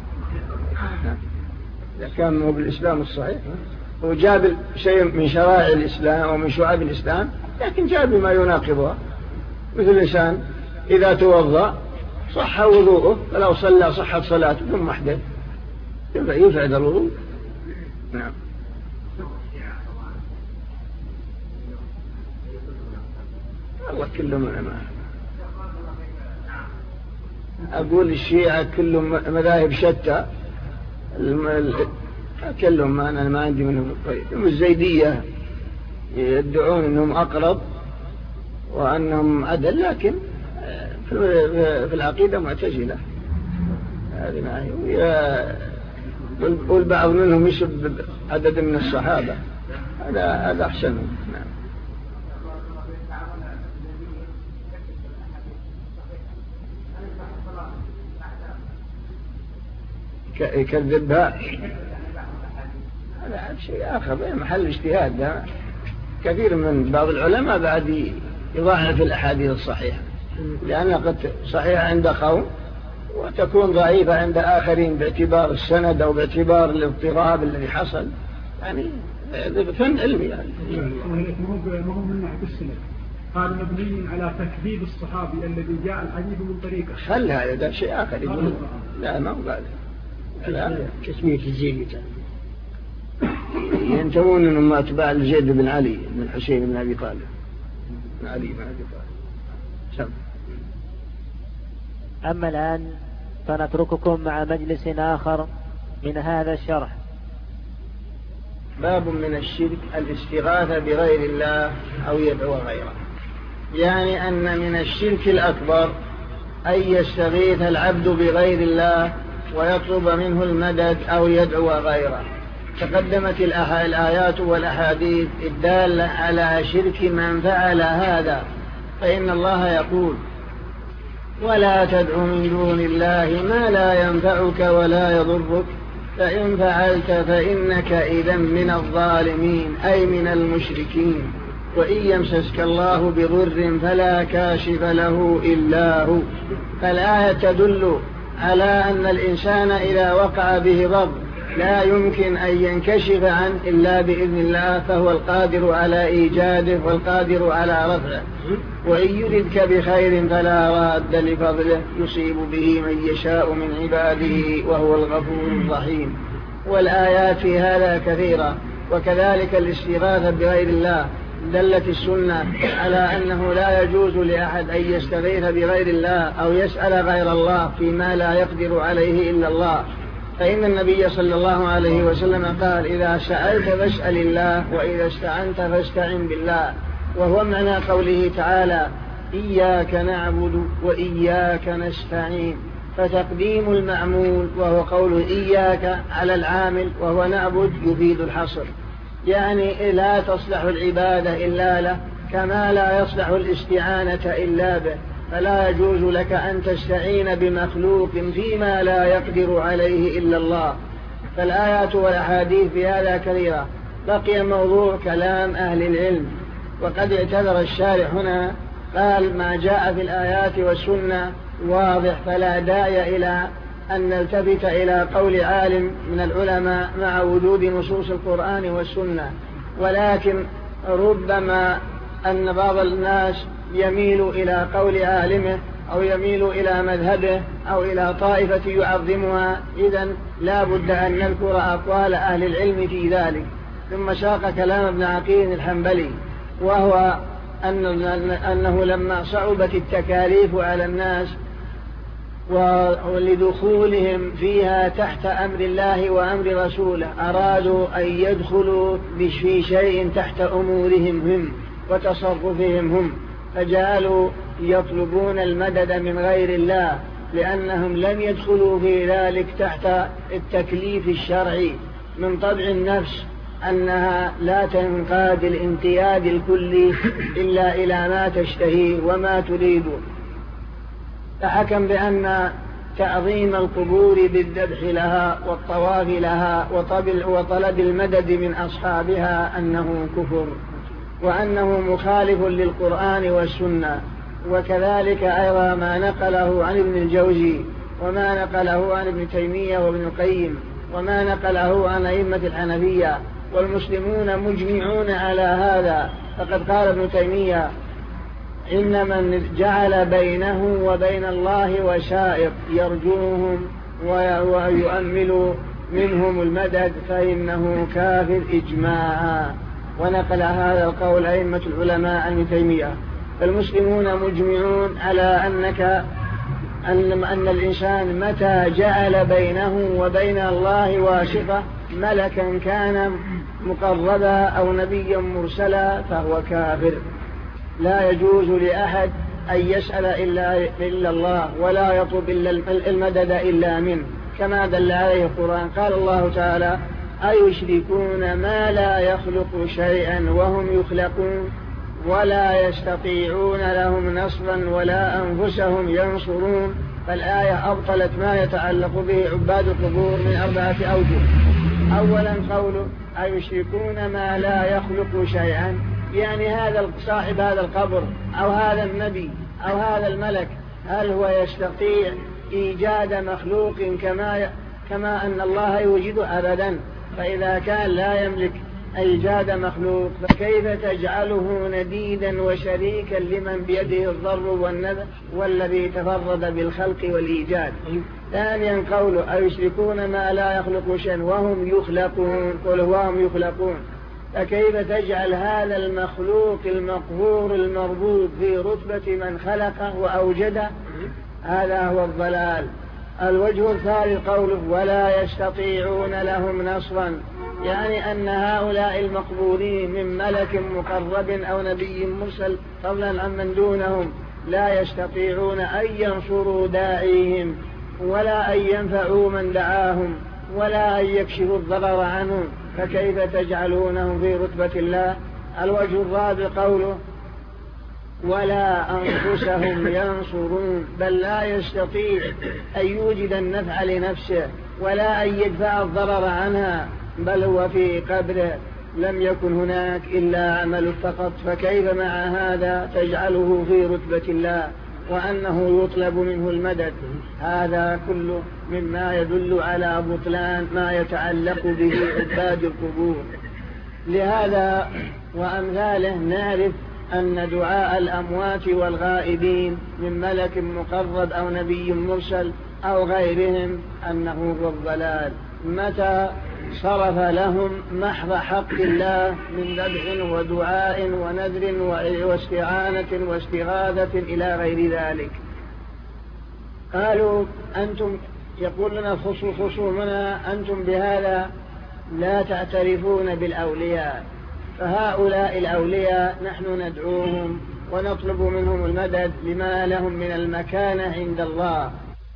إذا كان هو بالإسلام الصحيح هو جاب شيء من شرائع الإسلام أو من شعاب الإسلام لكن جاب ما يناقضها. مثل الإنسان إذا توضأ صح وضوءه فلو صلى صحت صلاته ثم أحدث يفعل الوضوء. نعم. الله كلهم علماء. أقول الشيعة كلهم مذاهب شتى كلهم أنا ما عندي منهم الطريق. الزيدية يدعون أنهم أقرب وأنهم عدل لكن في العقيدة معتزلة. هذه معي والبعض منهم يسب عدد من الصحابة هذا أحسنهم. نعم. يكذبها هذا شيء آخر محل اجتهاد. كثير من بعض العلماء بعد يضاعف الأحاديث الصحيحة لأنها قد صحيحة عند قوم وتكون ضعيفة عند آخرين باعتبار السند أو باعتبار الاضطراب الذي حصل يعني فن علمي يعني. ما هو من ناحية السند هذا مبني على تكذيب الصحابي الذي جاء الحديث من طريقه. خل هذا شيء آخر يقول لا ما هو هذا تسمية الزيد ينتمون أنهم أتباع الزيد بن علي بن الحسين بن أبي طالب بن علي بن أبي طالب. أما الآن فنترككم مع مجلس آخر من هذا الشرح. باب من الشرك الاستغاثة بغير الله أو يدعو غيره. يعني أن من الشرك الأكبر أن يستغيث العبد بغير الله ويطلب منه المدد أو يدعو غيره. تقدمت الآيات والأحاديث الدالة على شرك من فعل هذا. فإن الله يقول ولا تدع من دون الله ما لا ينفعك ولا يضرك فإن فعلت فإنك إذا من الظالمين أي من المشركين. وإن يمسسك الله بضر فلا كاشف له إلا هو. فالآية تدل على أن الإنسان إذا وقع به ضر لا يمكن أن ينكشف عنه إلا بإذن الله فهو القادر على إيجاده والقادر على رفعه. وإن يردك بخير فلا راد لفضله يصيب به من يشاء من عباده وهو الغفور الرحيم. والآيات في هذا كثيرة. وكذلك الاستغاثة بغير الله دلت السنة على أنه لا يجوز لأحد أن يستغيث بغير الله أو يسأل غير الله فيما لا يقدر عليه إلا الله. فإن النبي صلى الله عليه وسلم قال إذا سألت فاسأل الله وإذا استعنت فاستعن بالله. وهو معنى قوله تعالى إياك نعبد وإياك نستعين، فتقديم المعمول وهو قوله إياك على العامل وهو نعبد يفيد الحصر، يعني لا تصلح العبادة إلا له كما لا يصلح الاستعانة إلا به، فلا يجوز لك أن تستعين بمخلوق فيما لا يقدر عليه إلا الله. فالآيات والأحاديث في هذا كثيرة. بقي موضوع كلام أهل العلم، وقد اعتذر الشارح هنا قال ما جاء في الآيات والسنة واضح، فلا داعي إلى أن نلتفت إلى قول عالم من العلماء مع وجود نصوص القرآن والسنة، ولكن ربما أن بعض الناس يميل إلى قول عالمه أو يميل إلى مذهبه أو إلى طائفة يعظمها، إذن لا بد أن نذكر أقوال أهل العلم في ذلك. ثم ساق كلام ابن عقيل الحنبلي، وهو أنه لما صعبت التكاليف على الناس ولدخولهم فيها تحت أمر الله وأمر رسوله أرادوا أن يدخلوا في شيء تحت أمورهم هم وتصرفهم هم، فجعلوا يطلبون المدد من غير الله، لأنهم لم يدخلوا في ذلك تحت التكليف الشرعي. من طبع النفس أنها لا تنقاد الانقياد الكلي إلا إلى ما تشتهي وما تريد، فحكم بأن تعظيم القبور بالذبح لها والطواف لها وطلب المدد من أصحابها أنه كفر، وأنه مخالف للقرآن والسنة. وكذلك أيضا ما نقله عن ابن الجوزي، وما نقله عن ابن تيمية وابن القيم، وما نقله عن أئمة الحنفية، والمسلمون مجمعون على هذا. فقد قال ابن تيمية إن من جعل بينه وبين الله وشائط يرجوهم ويؤمل منهم المدد فإنه كافر إجماعا، ونقل هذا القول أئمة العلماء عن ابن تيمية. فالمسلمون مجمعون على أن الإنسان متى جعل بينه وبين الله واسطة ملكا كان مقربا أو نبيا مرسلا فهو كافر. لا يجوز لأحد أن يسأل إلا الله ولا يطلب المدد إلا منه، كما دل عليه القرآن. قال الله تعالى أيشركون ما لا يخلق شيئا وهم يخلقون ولا يستطيعون لهم نصرا ولا أنفسهم ينصرون. فالآية أبطلت ما يتعلق به عباد القبور من 4 أوجه. أولا قوله أيشركون ما لا يخلق شيئا، يعني هذا صاحب هذا القبر أو هذا النبي أو هذا الملك هل هو يستطيع إيجاد مخلوق كما أن الله يوجده؟ أبدا. فإذا كان لا يملك إيجاد مخلوق فكيف تجعله نديدا وشريكا لمن بيده الضر والنفع والذي تفرد بالخلق والإيجاد؟ ثانيا قوله أيشركون ما لا يخلق شيئا وهم يخلقون، قل وهم يخلقون، فكيف تجعل هذا المخلوق المقهور المربوط في رتبة من خلقه وأوجده؟ هذا هو الضلال. الوجه الثالث قوله ولا يستطيعون لهم نصرا، يعني أن هؤلاء المقبورين من ملك مقرب أو نبي مرسل فضلا عن من دونهم لا يستطيعون أن ينصروا داعيهم ولا أن ينفعوا من دعاهم ولا أن يكشفوا الضرر عنهم، فكيف تجعلونهم في رتبة الله؟ الوجه الرابع قوله ولا أنفسهم ينصرون، بل لا يستطيع أن يوجد النفع لنفسه ولا أن يدفع الضرر عنها، بل هو في قبره لم يكن هناك إلا عمل فقط، فكيف مع هذا تجعله في رتبة الله وأنه يطلب منه المدد؟ هذا كله مما يدل على بطلان ما يتعلق به عباد القبور. لهذا وأمثاله نعرف أن دعاء الأموات والغائبين من ملك مقرب أو نبي مرسل أو غيرهم أنه هو الضلال، متى صرف لهم محض حق الله من ذبح ودعاء ونذر واستعانة واستغاثة إلى غير ذلك. قالوا أنتم، يقول لنا خصومنا أنتم بهذا لا تعترفون بالأولياء، فهؤلاء الأولياء نحن ندعوهم ونطلب منهم المدد لما لهم من المكانة عند الله،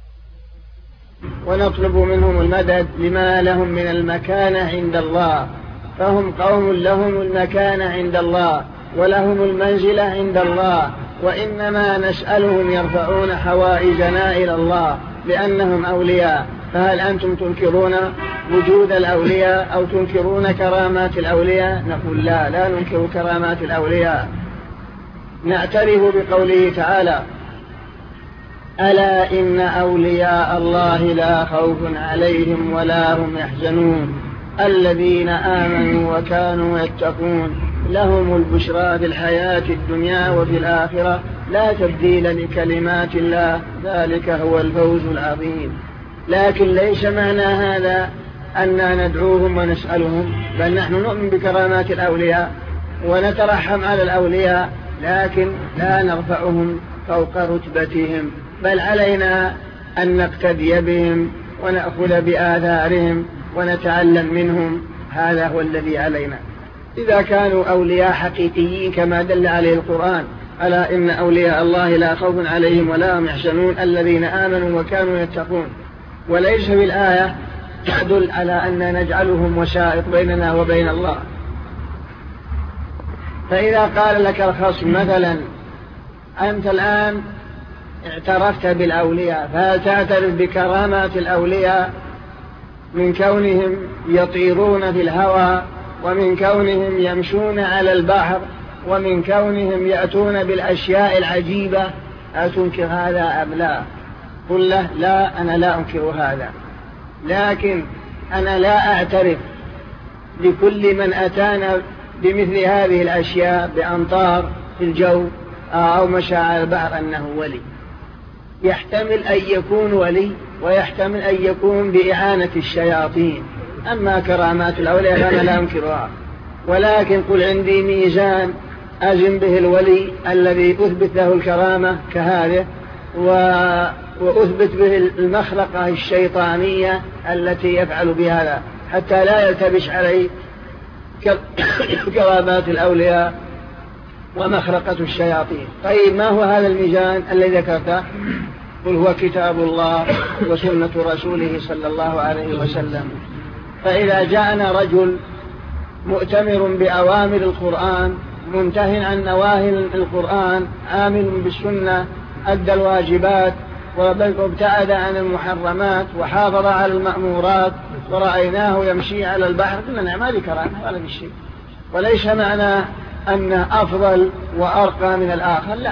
عند الله، فهم قوم لهم المكانة عند الله ولهم المنزلة عند الله، وإنما نسألهم يرفعون حوائجنا إلى الله لأنهم أولياء. فهل أنتم تنكرون وجود الأولياء أو تنكرون كرامات الأولياء؟ نقول لا ننكر كرامات الأولياء. نعترف بقوله تعالى: ألا إن أولياء الله لا خوف عليهم ولا هم يحزنون الذين آمنوا وكانوا يتقون لهم البشرى في الحياة الدنيا وفي الآخرة لا تبديل لكلمات الله ذلك هو الفوز العظيم. لكن ليس معنى هذا أننا ندعوهم ونسألهم، بل نحن نؤمن بكرامات الأولياء ونترحم على الأولياء، لكن لا نرفعهم فوق رتبتهم، بل علينا أن نقتدي بهم ونأخذ بآثارهم ونتعلم منهم. هذا هو الذي علينا. إذا كانوا أولياء حقيقيين كما دل عليه القرآن: ألا إن أولياء الله لا خوف عليهم ولا هم يحزنون الذين آمنوا وكانوا يتقون، وليس بالآية تدل على أن نجعلهم وسائط بيننا وبين الله. فإذا قال لك الخصم مثلا: أنت الآن اعترفت بالأولياء، فهل تعترف بكرامات الأولياء من كونهم يطيرون في الهواء، ومن كونهم يمشون على البحر، ومن كونهم يأتون بالأشياء العجيبة؟ أتنكر هذا أم لا؟ قل له: لا، أنا لا أنكر هذا، لكن أنا لا أعترف لكل من أتانا بمثل هذه الأشياء بأمطار في الجو أو مشى على البحر أنه ولي. يحتمل أن يكون ولي، ويحتمل أن يكون بإعانة الشياطين. أما كرامات الأولياء فأنا لا أنكرها، ولكن قل عندي ميزان أزن به الولي الذي أثبت له الكرامة كهذه، وأثبت به المخلقة الشيطانية التي يفعل بهذا، حتى لا يلتبس عليه كرامات الأولياء ومخلقة الشياطين. طيب، ما هو هذا الميزان الذي ذكرته؟ قل هو كتاب الله وسنة رسوله صلى الله عليه وسلم. فإذا جاءنا رجل مؤتمر بأوامر القرآن، منتهٍ عن نواهي القرآن، آمن بالسنة، أدى الواجبات وابتعد عن المحرمات وحافظ على المأمورات، ورأيناه يمشي على البحر، قلنا ما ذكرنا ولا بالشيء، وليس معنى أنه أفضل وأرقى من الآخر، لا.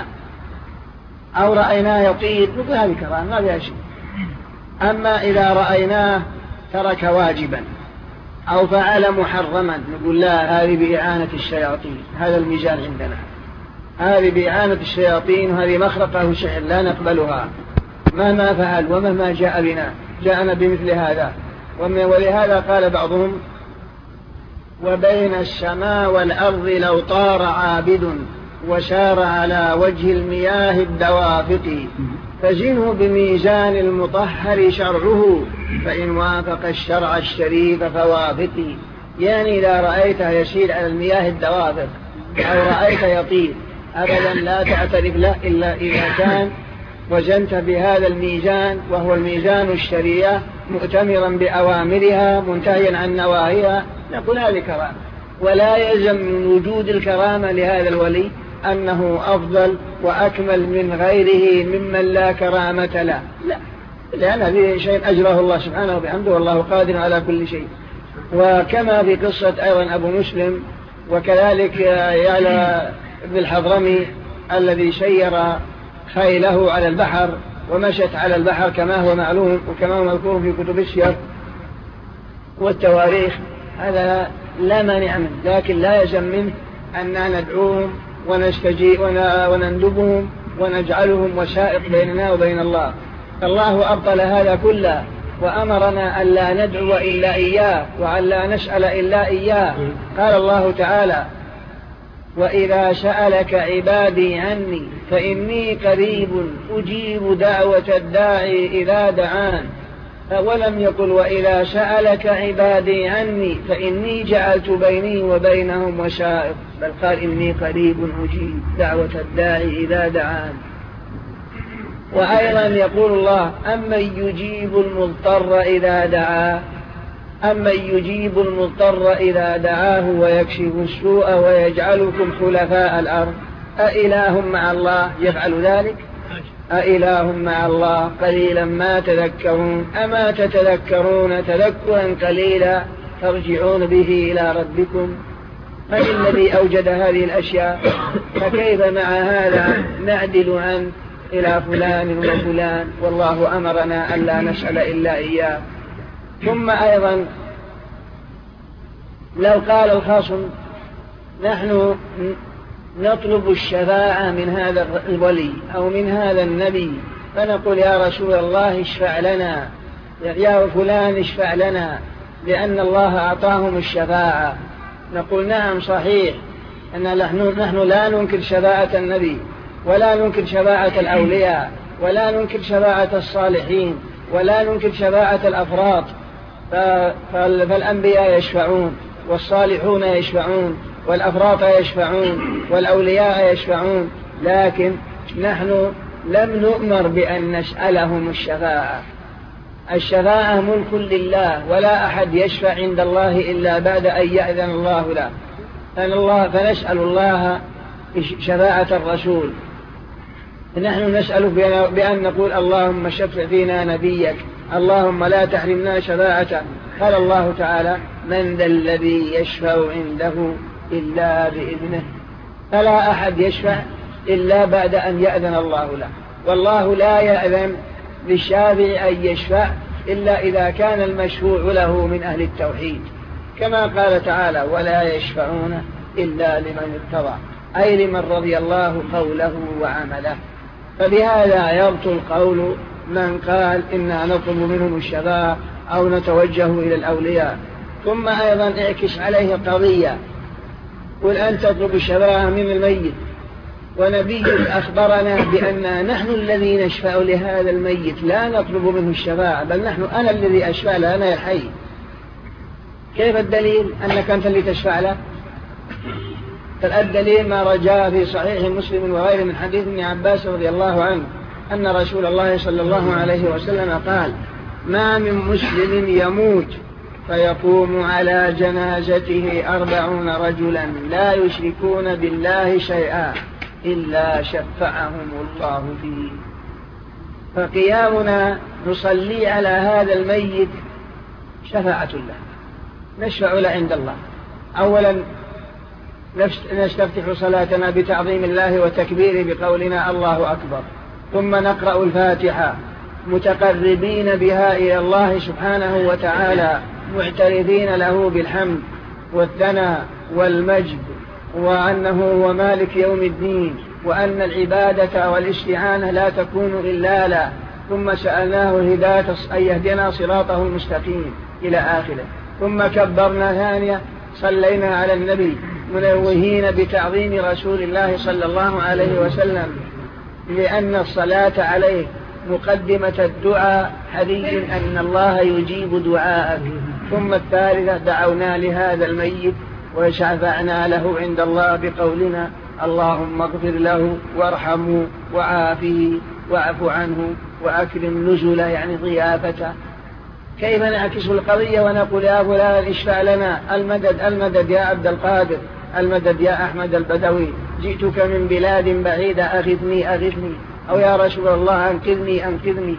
أو رأيناه يطير، نقول هذه كرامة ما بها شيء. أما إذا رأيناه ترك واجبا أو فعل محرما، نقول لا، هذه بإعانة الشياطين. هذا الميزان عندنا، هذه بإعانة الشياطين، وهذه مخلقة شعر لا نقبلها مهما فعل ومهما جاء بنا، جاءنا بمثل هذا. ولهذا قال بعضهم: وبين السماء والأرض لو طار عابد وسار على وجه المياه الدوافق، فزنه بميزان المطهر شرعه، فإن وافق الشرع الشريف فوافقي. يعني إذا رأيته يسير على المياه الدوافق أو رأيت يطير، أبدا لا تعترف له إلا إذا كان وزنت بهذا الميزان، وهو الميزان الشريعة، مؤتمرا بأوامرها منتهيا عن نواهيها، نقول هذه كرامة. ولا يلزم من وجود الكرامة لهذا الولي أنه أفضل وأكمل من غيره ممن لا كرامة له، لا، لأن هذه شيء أجره الله سبحانه وبحمده، والله قادر على كل شيء. وكما في قصة أيضا أبو مسلم، وكذلك يعلى ابن الحضرمي الذي سير خيله على البحر ومشت على البحر كما هو معلوم وكما هو مذكور في كتب السير والتواريخ، هذا لا مانع منه، لكن لا يلزم منه أننا ندعوهم ونستجيب ونندبهم ونجعلهم وسائط بيننا وبين الله. الله أبطل هذا كله وأمرنا أن لا ندعو إلا إياه وأن لا نسأل إلا إياه. قال الله تعالى: وإذا سألك عبادي عني فإني قريب أجيب دعوة الداعي إذا دعان ولم يقل وإذا سألك عبادي عني فإني جعلت بيني وبينهم وسائط، بل قال إني قريب أجيب دعوة الداعي إذا دعان. وأيضا يقول الله أمن يجيب المضطر إذا دعاه، أمن يجيب المضطر إذا دعاه ويكشف السوء ويجعلكم خلفاء الأرض أإله مع الله يفعل ذلك؟ أإله مع الله قليلا ما تذكرون، أما تتذكرون تذكرا قليلا ترجعون به إلى ربكم؟ من الذي أوجد هذه الأشياء؟ فكيف مع هذا نعدل عنه إلى فلان وفلان، والله أمرنا ألا نسأل إلا إياه. ثم أيضا لو قال الخصم نحن نطلب الشفاعة من هذا الولي أو من هذا النبي، فنقول يا رسول الله اشفع لنا، يا فلان اشفع لنا لأن الله أعطاهم الشفاعة، نقول نعم صحيح أن نحن لا ننكر شفاعة النبي ولا ننكر شفاعة الأولياء ولا ننكر شفاعة الصالحين ولا ننكر شفاعة الأفراط، فالأنبياء يشفعون والصالحون يشفعون والأفراط يشفعون والأولياء يشفعون، لكن نحن لم نؤمر بأن نسألهم الشفاعة. الشفاعة ملك لله ولا أحد يشفع عند الله إلا بعد أن يأذن الله له، فنسأل الله شفاعة الرسول. نحن نسأل بأن نقول اللهم شفع فينا نبيك، اللهم لا تحرمنا شفاعته. قال الله تعالى من ذا الذي يشفع عنده إلا بإذنه، فلا أحد يشفع إلا بعد أن يأذن الله له، والله لا يأذن للشافع أن يشفع إلا إذا كان المشفوع له من أهل التوحيد، كما قال تعالى ولا يشفعون إلا لمن ارتضى، أي لمن رضي الله قوله وعمله. فبهذا يبطل قول من قال إنا نطلب منهم الشفاعة أو نتوجه إلى الأولياء. ثم أيضا اعكس عليه قضية، قل أن تطلب الشفاعة من الميت ونبيك أخبرنا بأننا نحن الذي نشفع لهذا الميت لا نطلب منه الشفاعة، بل أنا الذي أشفع له، أنا الحي. كيف الدليل أنك أنت اللي تشفع له؟ فالدليل ما رجاء في صحيح مسلم وغيره من حديث ابن عباس رضي الله عنه أن رسول الله صلى الله عليه وسلم قال ما من مسلم يموت فيقوم على جنازته 40 رجلا لا يشركون بالله شيئا إلا شفعهم الله فيه. فقيامنا نصلي على هذا الميت شفاعة له، نشفع له عند الله. أولا نستفتح صلاتنا بتعظيم الله وتكبيره بقولنا الله أكبر، ثم نقرأ الفاتحة متقربين بها إلى الله سبحانه وتعالى، معترفين له بالحمد والثناء والمجد، وأنه هو مالك يوم الدين، وأن العبادة والاستعانة لا تكون إلا له، ثم سألناه الهداية أن يهدنا صراطه المستقيم إلى آخره. ثم كبرنا ثانية صلينا على النبي منوهين بتعظيم رسول الله صلى الله عليه وسلم، لأن الصلاة عليه مقدمة الدعاء، حديث أن الله يجيب دعاءك. ثم الثالثة دعونا لهذا الميت وشفعنا له عند الله بقولنا اللهم اغفر له وارحمه وعافه واعف عنه وأكرم نزله، يعني ضيافته. كيف نعكس القضية ونقول يا فلان اشفع لنا، المدد المدد يا عبد القادر، المدد يا أحمد البدوي، جئتك من بلاد بعيدة أغثني أغثني، أو يا رسول الله أنقذني أنقذني.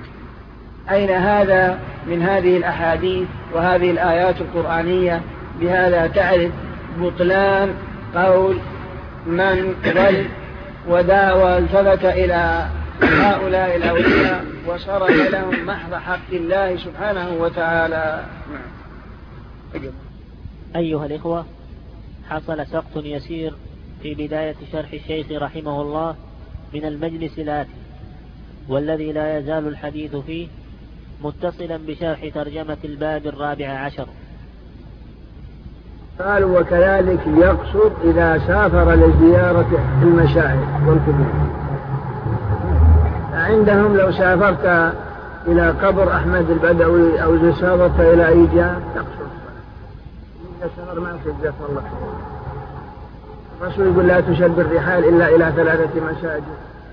أين هذا من هذه الأحاديث وهذه الآيات القرآنية؟ بهذا تعرف بطلان قول من ضل ودعوى التفت إلى هؤلاء الأولياء وصرف لهم محض حق الله سبحانه وتعالى. أيها الإخوة، حصل سقط يسير في بداية شرح الشيخ رحمه الله من المجلس الآتي، والذي لا يزال الحديث فيه متصلا بشرح ترجمة الباب 14. قالوا وكذلك يقصد إذا سافر لزيارة المشاعر والقبور. عندهم لو سافرت إلى قبر أحمد البدوي أو زسارة إلى أي جهة تقصر الصلاة. ما سجدت والله. الرسول يقول لا تشد الرحال إلا إلى 3 مساجد،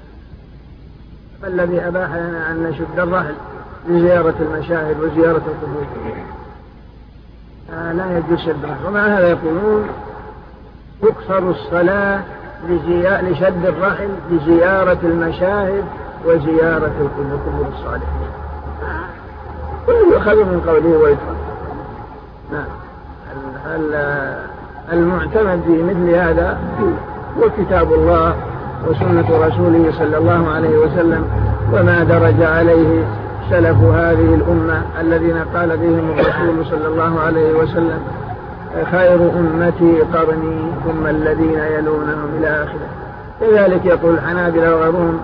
فالذي أباح لنا أن نشد الرحل لزيارة المشاهد وزيارة القبور لا يجوز شد الرحل. ومع هذا يقولون تقصر الصلاة لشد الرحل لزيارة المشاهد وزيارة القبور الصالحين، ويؤخذ من قوله ويترك. المعتمد في مثل هذا هو كتاب الله وسنة رسوله صلى الله عليه وسلم، وما درج عليه سلف هذه الأمة الذين قال بهم الرسول صلى الله عليه وسلم خير أمتي قرني ثم الذين يلونهم إلى آخره. لذلك يقول الحنابلة وغيرهم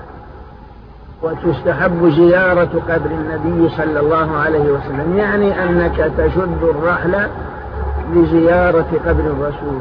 وتستحب زيارة قبر النبي صلى الله عليه وسلم، يعني أنك تشد الرحل لزيارة قبر الرسول.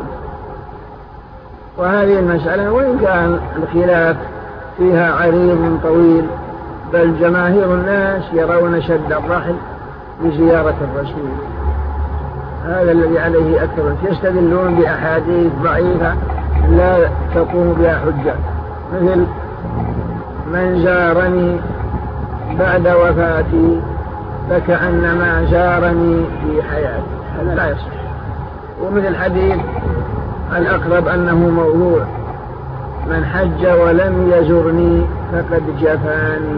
وهذه المسألة وإن كان الخلاف فيها عريض طويل، بل جماهير الناس يرون شد الرحل لزيارة الرسول، هذا الذي عليه أكثر. يستدلون بأحاديث ضعيفة لا تقوم بها حجة، مثل من زارني بعد وفاتي فكأنما زارني في حياتي، هذا لا يصح. ومثل حديث الأقرب أنه موضوع من حج ولم يزرني فقد جفاني.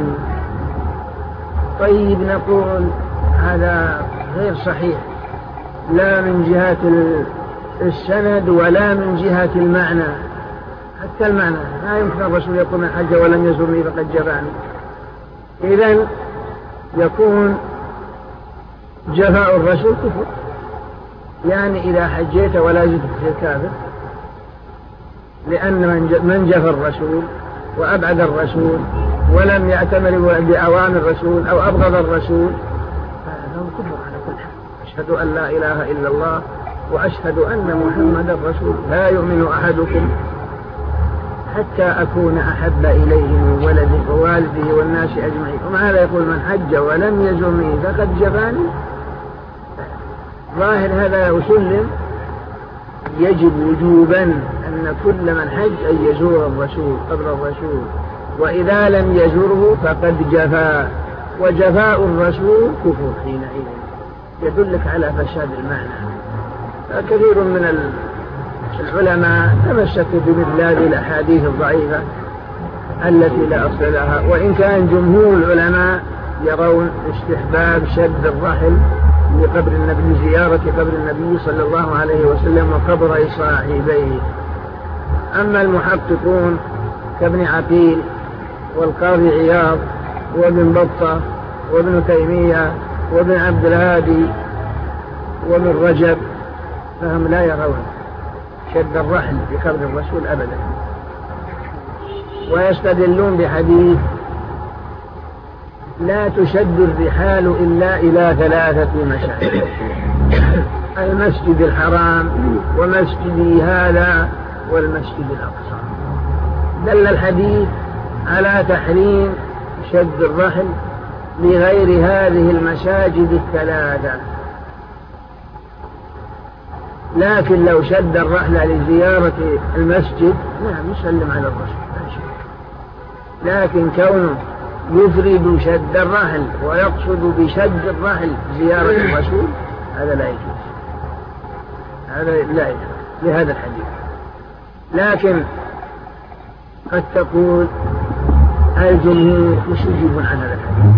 طيب نقول هذا غير صحيح، لا من جهة السند ولا من جهة المعنى. حتى المعنى لا يمكن الرسول يقول من حج ولم يزرني فقد جفاني. إذن يكون جفاء الرسول كفر، يعني إذا حجيت ولا زدت في الكافر، لأن من جفى الرسول وأبعد الرسول ولم يأتمر بأوامر الرسول أو أبغض الرسول فهذا كفر على كل حال. أشهد أن لا إله إلا الله وأشهد أن محمدا رسول. لا يؤمن أحدكم حتى أكون أحب إليه من ولده ووالده والناس أجمعين. ومع هذا يقول من حج ولم يزرني فقد جفاني. ظاهر هذا يسلم يجب وجوبا أن كل من حج أن يزور الرسول قبل الرسول، وإذا لم يزره فقد جفا، وجفاء الرسول كفر حينئذ، يدلك على فساد المعنى. كثير من العلماء تمسكوا بمثل هذه الأحاديث الضعيفة التي لا أصل لها، وإن كان جمهور العلماء يرون استحباب شد الرحل لقبر النبي، زيارة قبر النبي صلى الله عليه وسلم وقبر صاحبيه. أما المحققون كابن عقيل والقاضي عياض وابن بطة وابن تيمية وابن عبد الهادي وابن رجب فهم لا يرون شد الرحل بقبر الرسول أبدا، ويستدلون بحديث لا تشد الرحال إلا إلى 3 مشاهد: المسجد الحرام ومسجدي هذا والمسجد الأقصى. دل الحديث على تحريم شد الرحل لغير هذه المساجد 3، لكن لو شد الرحل لزيارة المسجد نعم يسلم على الرسول، لكن كونه يفرد شد الرحل ويقصد بشد الرحل زيارة الرسول هذا لا يجوز، هذا لا يجوز لهذا الحديث. لكن قد تقول الجمهور مش يجيبون عن هذا الحديث،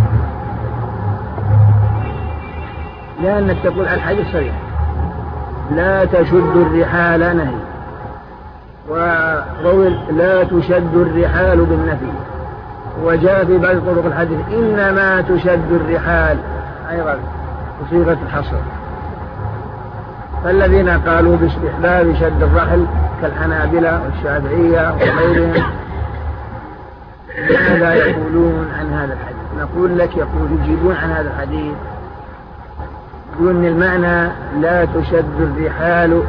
لأنك تقول الحديث صريح لا تشد الرحال نهي، وروي لا تشد الرحال بالنفي، وجاء في بعض طرق الحديث إنما تشد الرحال أيضا بصيغة الحصر. فالذين قالوا باستحباب شد الرحل كالحنابلة والشافعية وغيرهم ماذا يقولون عن هذا الحديث؟ نقول لك يجيبون عن هذا الحديث، يقولون المعنى لا تشد الرحال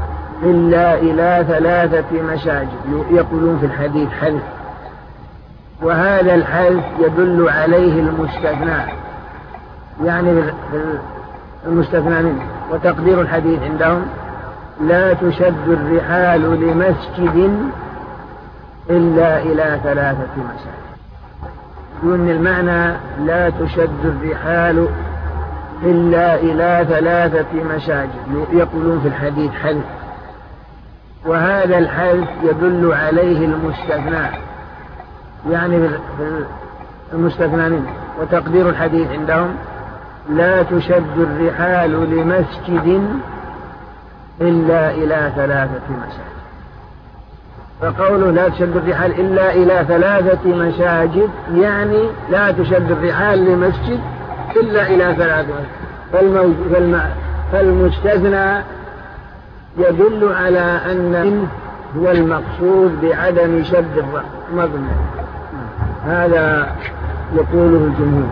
إلا إلى 3 مساجد، يقولون في الحديث حدث وهذا الحذف يدل عليه المستثنى، يعني المستثنى منه. وتقدير الحديث عندهم: لا تشد الرحال لمسجد إلا إلى 3 مساجد. يقولون المعنى: لا تشد الرحال إلا إلى 3 مساجد. يقولون في الحديث حذف، وهذا الحذف يدل عليه المستثنى، يعني المستثنى منه. وتقدير الحديث عندهم: لا تشد الرحال لمسجد إلا إلى 3 مساجد. فقوله لا تشد الرحال إلا إلى 3 مساجد يعني لا تشد الرحال لمسجد إلا إلى 3 مساجد. فالمستثنى يدل على أن هو المقصود بعدم شد الرحل. هذا يقوله الجمهور.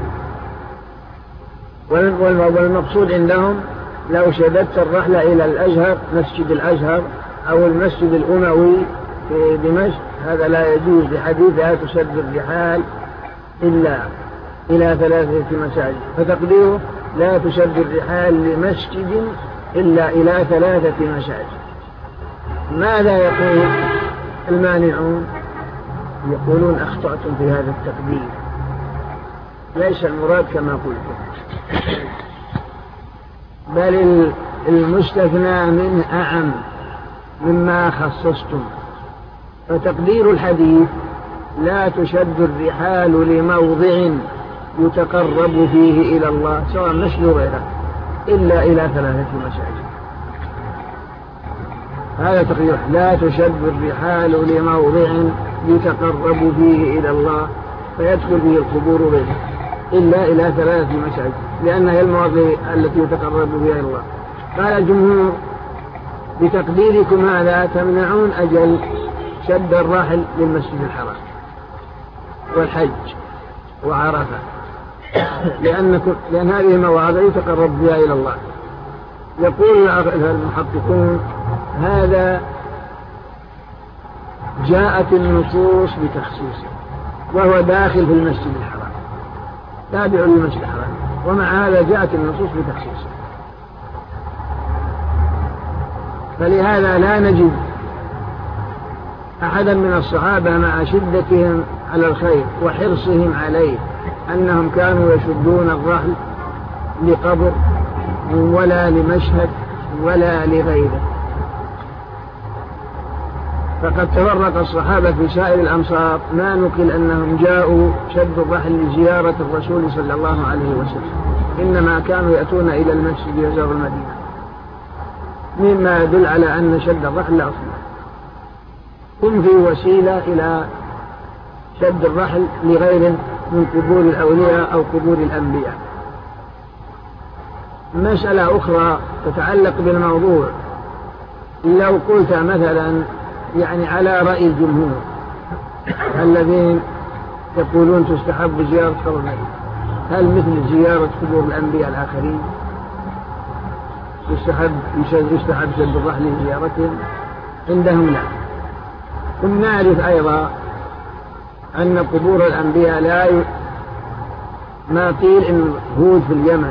والمقصود عندهم: لو شددت الرحلة إلى الأزهر، مسجد الأزهر أو المسجد الأموي في دمشق، هذا لا يجوز بحديث لا تشد الرحال إلا إلى 3 مساجد. فتقديره: لا تشد الرحال لمسجد إلا إلى 3 مساجد. ماذا يقول المانعون؟ يقولون: أخطأتم في هذا التقدير، ليس المراد كما قلتم، بل المستثنى منه أعم مما خصصتم. فتقدير الحديث: لا تشد الرحال لموضع يتقرب فيه إلى الله، سواء مسجد غيره، إلا إلى 3 مساجد. هذا تقدير: لا تشد الرحال لموضع يتقرب فيه إلى الله فيدخل فيه القبور غيره، إلا إلى 3 مساجد، لأنها هي المواضع التي يتقرب بها إلى الله. قال الجمهور: بتقديركم هذا تمنعون أجل شد الراحل للمسجد الحرام والحج وعرفة، لأن هذه مواضع يتقرب بها إلى الله. يقول المحققون: هذا جاءت النصوص بتخصيصه، وهو داخل في المسجد الحرام، تابع للمسجد الحرام، ومع هذا جاءت النصوص بتخصيصه. فلهذا لا نجد أحدا من الصحابة مع شدتهم على الخير وحرصهم عليه أنهم كانوا يشدون الرحل لقبر ولا لمشهد ولا لغيره. فقد تفرق الصحابة في سائر الأمصار، ما نقل أنهم جاءوا شد الرحل لزيارة الرسول صلى الله عليه وسلم، إنما كانوا يأتون إلى المسجد يزور المدينة، مما يدل على أن شد الرحل لا أصل له. هم في وسيلة إلى شد الرحل لغير من قبور الأولياء أو قبور الأنبياء. مسألة أخرى تتعلق بالموضوع: لو قلت مثلا يعني على رأي الجمهور الذين يقولون تستحب زيارة قبر النبي، هل مثل زيارة قبور الأنبياء الآخرين يستحب شد الرحل لزيارتهم؟ عندهم لا. ثم نعرف أيضا أن قبور الأنبياء ما قيل إن هود في اليمن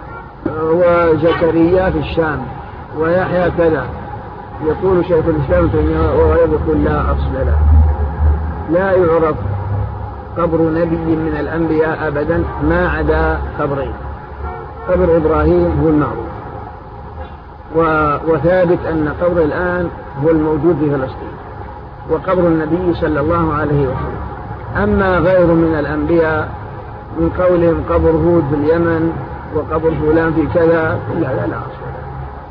وزكريا في الشام ويحيى كذا. يقول شيخ الإسلام ويقول لا أصل له، لا يعرف قبر نبي من الأنبياء أبدا ما عدا قبرين: قبر إبراهيم هو المعروف، وثابت أن قبر الآن هو الموجود في فلسطين، وقبر النبي صلى الله عليه وسلم. أما غير من الأنبياء من قولهم قبر هود في اليمن وقبر فلان في كذا، لا أصل له،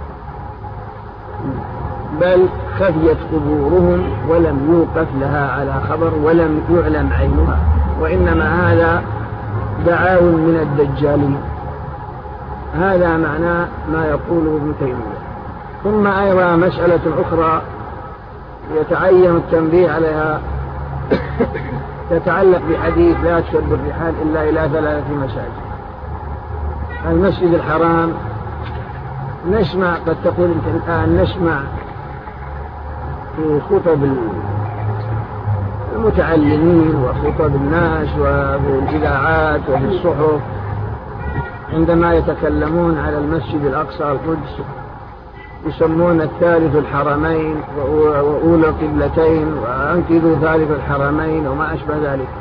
بل خفيت قبورهم ولم يوقف لها على خبر ولم يعلم عينها، وإنما هذا دعاو من الدجالين. هذا معنى ما يقوله ابن تيمية. ثم أيضا مسألة أخرى يتعين التنبيه عليها تتعلق بحديث لا تشد الرحال إلا إلى 3 مساجد. المسجد الحرام نسمع، قد تقول أنت الآن نسمع في خطب المتعلمين وخطب الناس وفي الإذاعات وفي الصحف عندما يتكلمون على المسجد الأقصى القدس يسمون الثالث الحرمين وأولى القبلتين وأنقذوا ثالث الحرمين وما أشبه ذلك.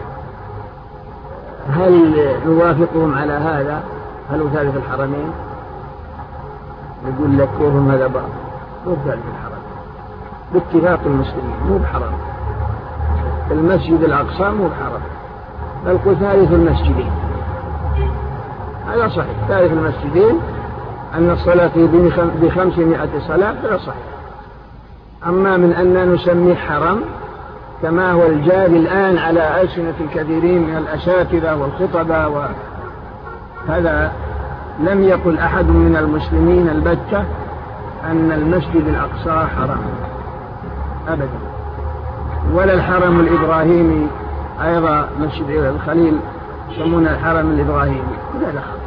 هل نوافقهم على هذا؟ هل هو ثالث الحرمين؟ يقول لك وهم هذا بعض مو ثالث الحرمين باتفاق المسلمين، مو بحرم. المسجد الأقصى مو بحرم، بل هو ثالث المسجدين. هذا صحيح، ثالث المسجدين أن الصلاة فيه ب500 صلاة هذا صحيح. أما من أن نسميه حرم كما هو الجاري الآن على ألسنة الكثيرين من الأساتذة والخطباء، هذا لم يقل أحد من المسلمين البتة أن المسجد الأقصى حرم أبدا، ولا الحرم الإبراهيمي أيضا مسجد الخليل يسمونه الحرم الإبراهيمي، هذا خطأ.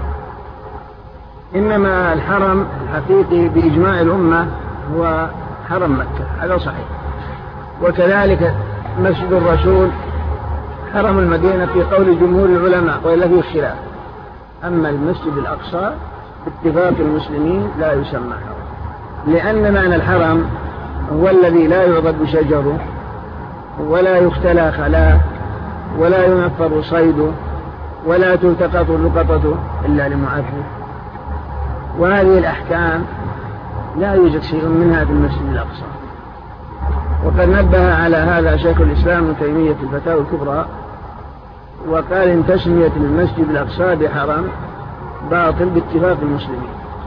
إنما الحرم الحقيقي بإجماع الأمة هو حرم مكة، هذا صحيح. وكذلك مسجد الرسول حرم المدينة في قول جمهور العلماء وإلا فيه خلاف. أما المسجد الأقصى باتفاق المسلمين لا يسمى حرم، لأن معنى الحرم هو الذي لا يعضد شجره ولا يختلى خلاه ولا ينفر صيده ولا تلتقط لقطته إلا لمعذب. وهذه الأحكام لا يوجد شيء منها في المسجد الأقصى. وقد نبه على هذا شيخ الإسلام ابن تيمية في الفتاوى الكبرى وقال إن تسمية المسجد الأقصى بحرم باطل باتفاق المسلمين.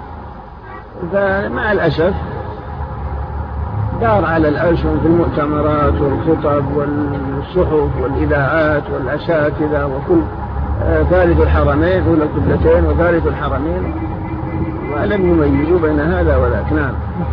فمع الأسف دار على الألسن في المؤتمرات والخطب والصحف والإذاعات والأساتذة وكل ثالث الحرمين أولى القبلتين وثالث الحرمين، ولم يميزوا بين هذا وذاك. نعم.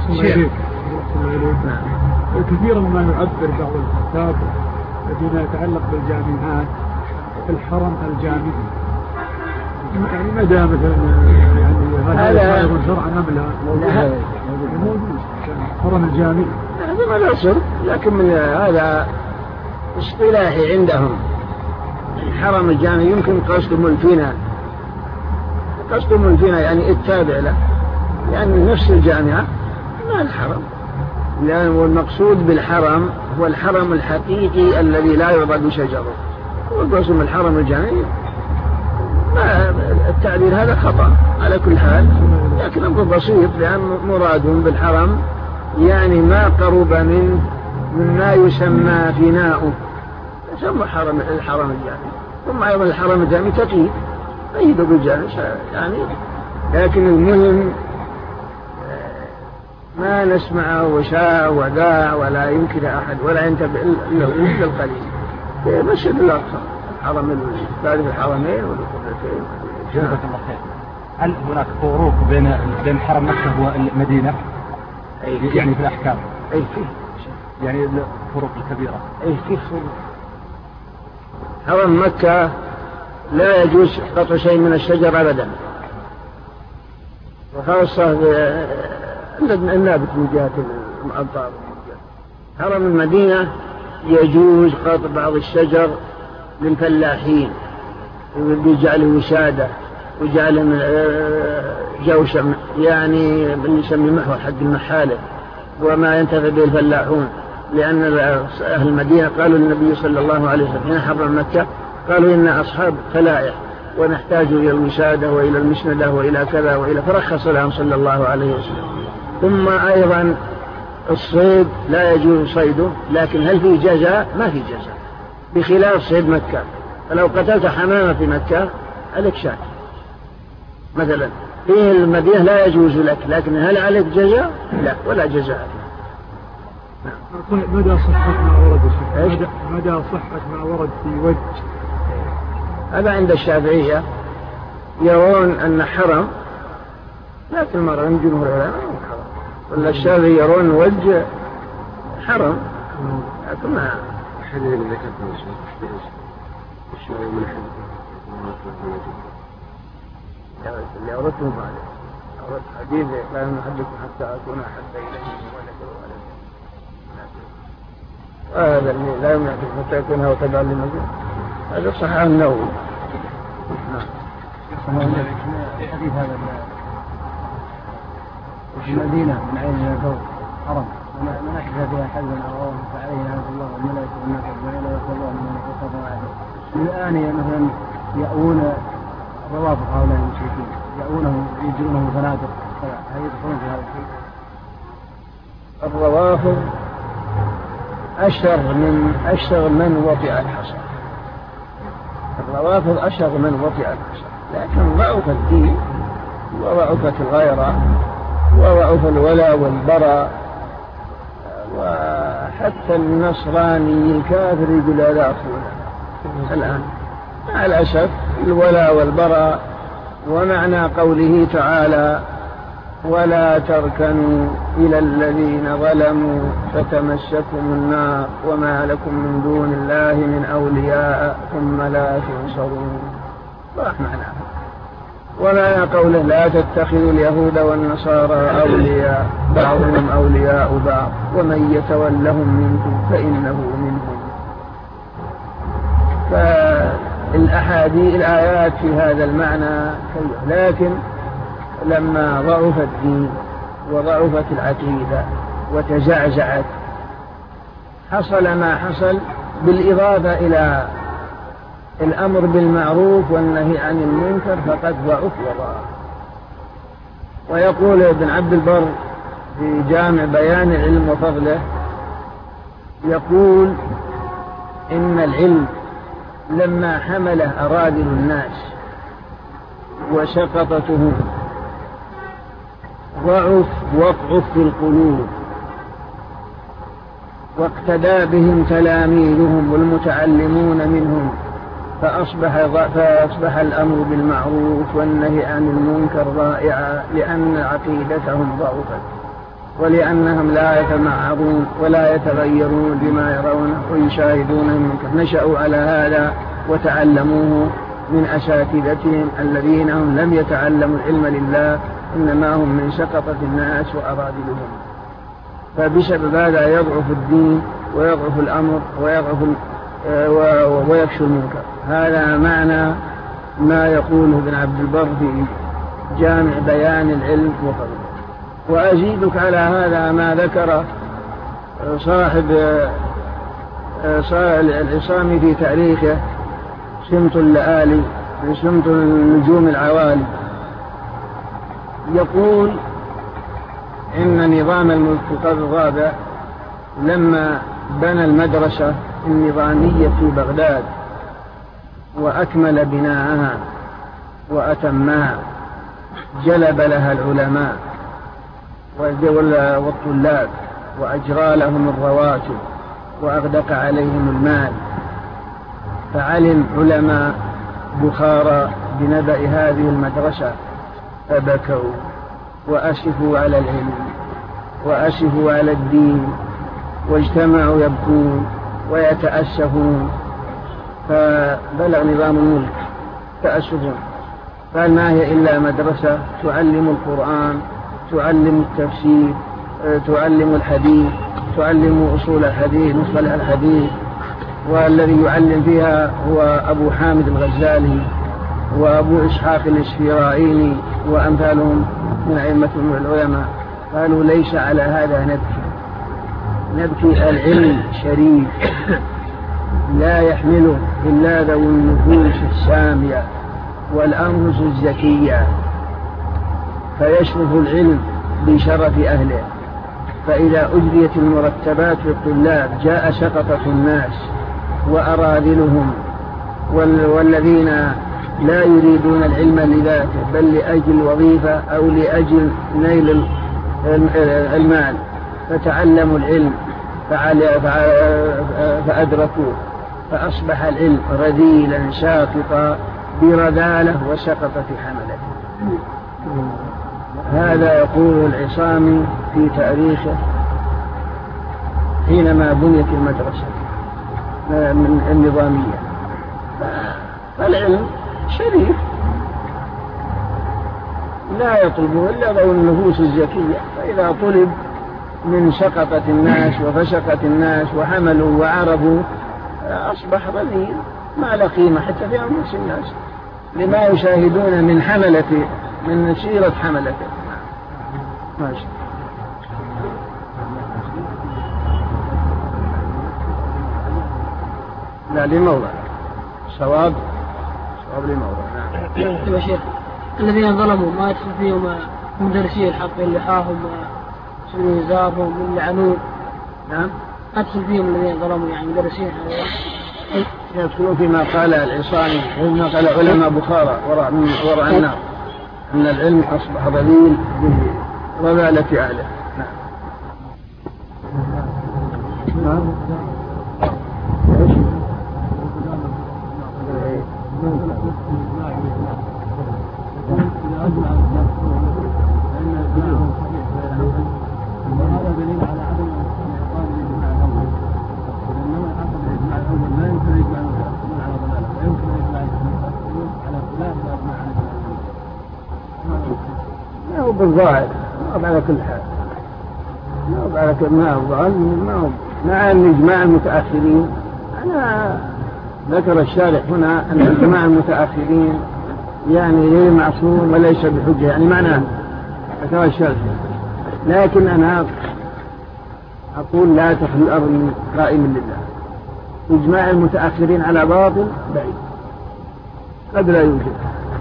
كثيرا ما يعبر بعض الكتاب فيما يتعلق بالجامعات الحرم الجامعي، يعني مدى مثلا يعني هذا شرعا أم لا؟ موجود الحرم الجامعي هذا ما يصير، لكن من هذا اصطلاحي عندهم. الحرم الجامعي يمكن قصدهم الفينا يعني التابع له، يعني نفس الجامعة ما الحرم، لأنه المقصود بالحرم هو الحرم الحقيقي الذي لا يعضد شجره. وقسم الحرم الجامعي التعبير هذا خطأ على كل حال، لكن أمر بسيط، لأن مرادهم بالحرم يعني ما قرب مما يسمى فناؤه يسمى الحرم الجامعي. ثم أيضا الحرم الجامعي تقييد أي بالجامع يعني، لكن المهم ما نسمع وشاء وداع ولا ينكر أحد ولا ينتبه إلا القليل. مسجد الأقصى حرم ثالث الحرمين والقبلتين. جزاك الله خير. هل هناك فروق بين حرم مكة والمدينة؟ يعني في الأحكام؟ أي فيه يعني الفروق الكبيرة. أي فيه فروق. حرم مكة لا يجوز قطع شيء من الشجر أبدا، وخاصة النابت من جهة الأمطار. حرم المدينة يجوز قطع بعض الشجر للفلاحين بجعله وسادة وجعله جوشة، يعني اللي يسمي محور حق المحالة وما ينتفع به الفلاحون. لأن أهل المدينة قالوا للنبي صلى الله عليه وسلم حين حرم مكة قالوا إن أصحاب فلائح ونحتاج إلى الوسادة وإلى المسندة وإلى كذا وإلى، فرخص لهم صلى الله عليه وسلم. ثم أيضا الصيد لا يجوز صيده، لكن هل فيه جزاء؟ ما فيه جزاء، بخلاف صيد مكة. فلو قتلت حمامة في مكة عليك شاة مثلا، فيه المدينة لا يجوز لك، لكن هل عليك جزاء؟ لا، ولا جزاء. مدى صحة ما ورد مدى صحة ما ورد في وجه هذا عند الشافعية يرون أن حرم، لكن مرة عند جمهور العلماء حرم، ولا الشافعي يرون وجه حرم، لكن ما الحديث اللي ذكرته الشافعي من اللي أردته بعد أردت حديث لا نحدث حتى أكون أحب إليه ولك وولد. هذا اللي لا يمنع حتى يكون هو تبع للنبي هذا صحيح النووي. الحديث هذا في المدينة من عين الفوق حرم من أحدث فيها حزن أو فعليه نعمة الله والملائكة والناس أجمعين ويقول الله من يقصد واحد الآن مثلا يأوون روافض هؤلاء المشركين يأوونه يجرونه فنادق هل يدخلون في هذا الشيء؟ الروافض أشر من وطئ الحصى. الروافض أشر من وطئ الحصى، لكن ضعف الدين وضعفت الغيرة وضعف الولاء والبراء، وحتى النصراني الكافر يقول لا أخونا الآن مع الأسف الولاء والبراء. ومعنى قوله تعالى ولا تركنوا إلى الذين ظلموا فتمسكم النار وما لكم من دون الله من أولياء ثم لا تنصرون، راح معناها. ومعنى قوله لا تتخذوا اليهود والنصارى أولياء بعضهم أولياء بعض ومن يتولهم منكم فإنه منهم. فالأحاديث الآيات في هذا المعنى كثيرة، لكن لما ضعف الدين وضعفت العقيدة وتزعزعت حصل ما حصل، بالإضافة إلى الأمر بالمعروف والنهي عن المنكر فقد ضعف وضاع. ويقول ابن عبد البر في جامع بيان العلم وفضله يقول إن العلم لما حمله أراذل الناس وشقطتهم ضعف وضعف في القلوب، واقتدى بهم تلاميذهم والمتعلمون منهم، فأصبح الأمر بالمعروف والنهي عن المنكر ضائعا، لأن عقيدتهم ضعفت ولأنهم لا يتمعظون ولا يتغيرون بما يرونه ويشاهدون المنكر. نشأوا على هذا وتعلموه من أساتذتهم الذين هم لم يتعلموا العلم لله، إنما هم من شقطة الناس وأراذلهم. فبسبب هذا يضعف الدين ويضعف الأمر ويفشو المنكر. هذا معنى ما يقوله ابن عبد البر في جامع بيان العلم وفضله. وأزيدك على هذا ما ذكر صاحب العصامي في تاريخه شمت اللآلي شمت النجوم العوالي، يقول إن نظام الملك قد غاب لما بنى المدرسة النظامية في بغداد وأكمل بناءها وأتمها، جلب لها العلماء والطلاب وأجرى لهم الرواتب وأغدق عليهم المال، فعلم علماء بخارى بنبأ هذه المدرسة فبكوا وأسفوا على العلم وأسفوا على الدين، واجتمعوا يبكون ويتأسفون، فبلغ نظام الملك تأسفهم، قال ما هي إلا مدرسة تعلم القرآن، تعلم التفسير، تعلم الحديث، تعلم أصول الحديث مصطلح الحديث، والذي يعلم فيها هو أبو حامد الغزالي وأبو إسحاق الإسفرايني وأمثالهم من أئمة العلماء. قالوا ليس على هذا نبكي العلم شريف لا يحمله إلا ذو النفوس السامية والأنفس الزكية، فيشرف العلم بشرف أهله، فإذا أجريت المرتبات للطلاب جاء شقطة الناس وأراذلهم والذين لا يريدون العلم لذاته بل لأجل وظيفة أو لأجل نيل المال، فتعلموا العلم فأدركوه، فأصبح العلم رذيلا شاقطا برذالة وسقط في حملته. هذا يقول العصامي في تاريخه حينما بنيت المدرسة من النظامية. فالعلم شريف لا يطلبه إلا ذو النفوس الزكية، فإذا طلب من شققة الناس وفشقة الناس وحملوا وعربوا أصبح ضليل ما له قيمة حتى في أنفس الناس لما يشاهدون من سيرة حملته. ماشي. لا لموضع صواب لموضع. نعم. شيخ الذين ظلموا ما يدخل فيهم مدرسي الحق اللي حاهم وسلوا زارهم واللعنون. نعم أدخل فيهم الذين ظلموا يعني مدرسين يدخلون فيما قال العصاني وما قال علماء بخارى وراء النار أن العلم أصبح ضليل بضلالة أهله. نعم. ما هو بالظاهر ما على كل حال ما على كل ما هو مع الإجماع المتأخرين. أنا ذكر الشارح هنا أن الإجماع المتأخرين يعني غير معصوم وليس بحجة يعني معناه ذكر الشارح. لكن أنا أقول لا تخلو الأرض من قائم لله. إجماع المتأخرين على باطل بعيد قد لا يوجد.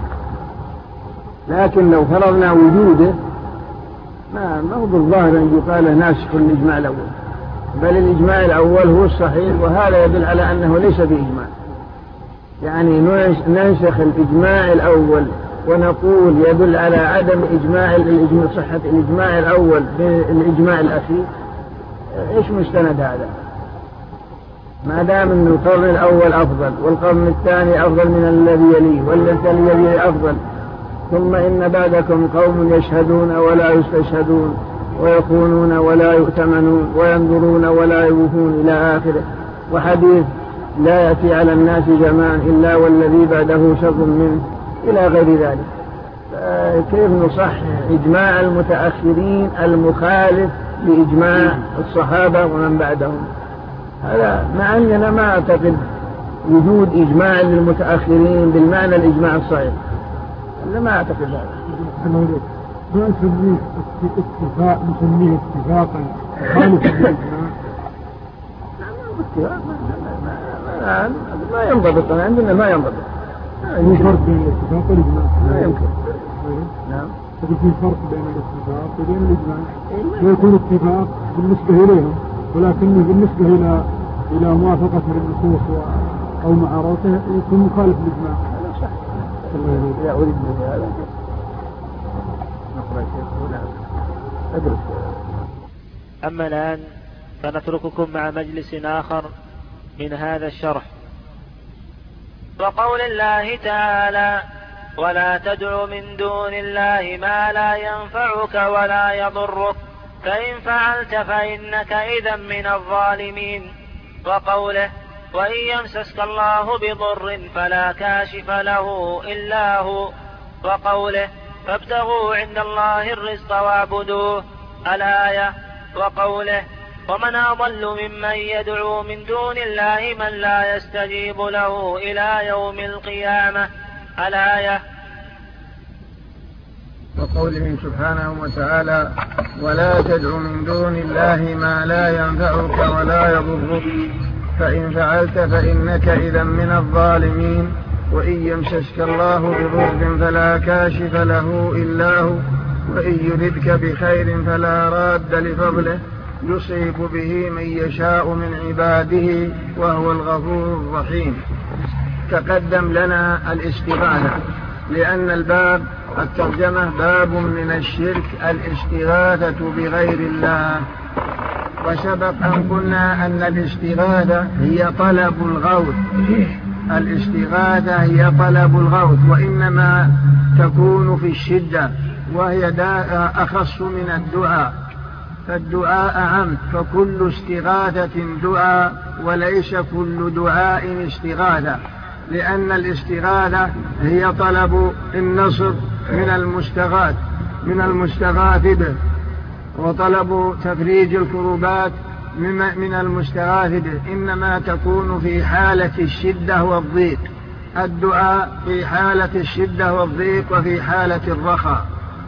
لكن لو فرضنا وجوده ما هو بالظاهر أن يقال ناسخ الإجماع الأول بل الإجماع الأول هو الصحيح وهذا يدل على أنه ليس بإجماع. يعني ننسخ الإجماع الأول ونقول يدل على عدم صحة الإجماع الأول بالإجماع الأخير. إيش مستند هذا؟ ما دام أن القرن الأول أفضل والقرن الثاني أفضل من الذي يليه والذي يليه أفضل ثم إن بعدكم قوم يشهدون ولا يستشهدون ويخونون ولا يؤتمنون وينظرون ولا يوفون إلى آخره وحديث لا يأتي على الناس زمان إلا والذي بعده شر منه إلى غير ذلك. كيف نصح إجماع المتأخرين المخالف لإجماع الصحابة ومن بعدهم؟ هذا مع أننا ما أعتقد وجود إجماع للمتأخرين بالمعنى الإجماع الصحيح. أنا ما أعتقد هذا. ما نسميه اتفاقا خالف الإجماع. ما ينضبط عندنا ما ينضبط. في فرق بين الاتفاق والإجماع. ما يمكن. نعم. في فرق بين الاتفاق وبين الإجماع. ويكون اتفاق بالنسبة إليهم ولكنه بالنسبة إلى موافقة النصوص أو معارضته يكون مخالف للإجماع. صح. لا أريد من هذا. نقرأ شيء أدرس. أما الآن فنترككم مع مجلس آخر من هذا الشرح. وقول الله تعالى: ولا تدع من دون الله ما لا ينفعك ولا يضرك فإن فعلت فإنك إذا من الظالمين. وقوله: وإن يمسسك الله بضر فلا كاشف له إلا هو. وقوله: فابتغوا عند الله الرزق واعبدوه الآية. وقوله: ومن أضل ممن يدعو من دون الله من لا يستجيب له إلى يوم القيامة الآية. وقوله سبحانه وتعالى: ولا تدع من دون الله ما لا ينفعك ولا يضرك فإن فعلت فإنك إذا من الظالمين. وإن يمسسك الله بضر فلا كاشف له إلا هو وإن يردك بخير فلا راد لفضله يصيب به من يشاء من عباده وهو الغفور الرحيم. تقدم لنا الاستغاثة لأن الباب الترجمة باب من الشرك الاستغاثة بغير الله. وسبق أن قلنا أن الاستغاثة هي طلب الغوث. الاستغاثة هي طلب الغوث وإنما تكون في الشدة وهي أخص من الدعاء. فالدعاء عام فكل استغاثة دعاء وليس كل دعاء استغاثة لأن الاستغاثة هي طلب النصر من المستغاث به. وطلب تفريج الكروبات من المستغاث به إنما تكون في حالة الشدة والضيق. الدعاء في حالة الشدة والضيق وفي حالة الرخاء،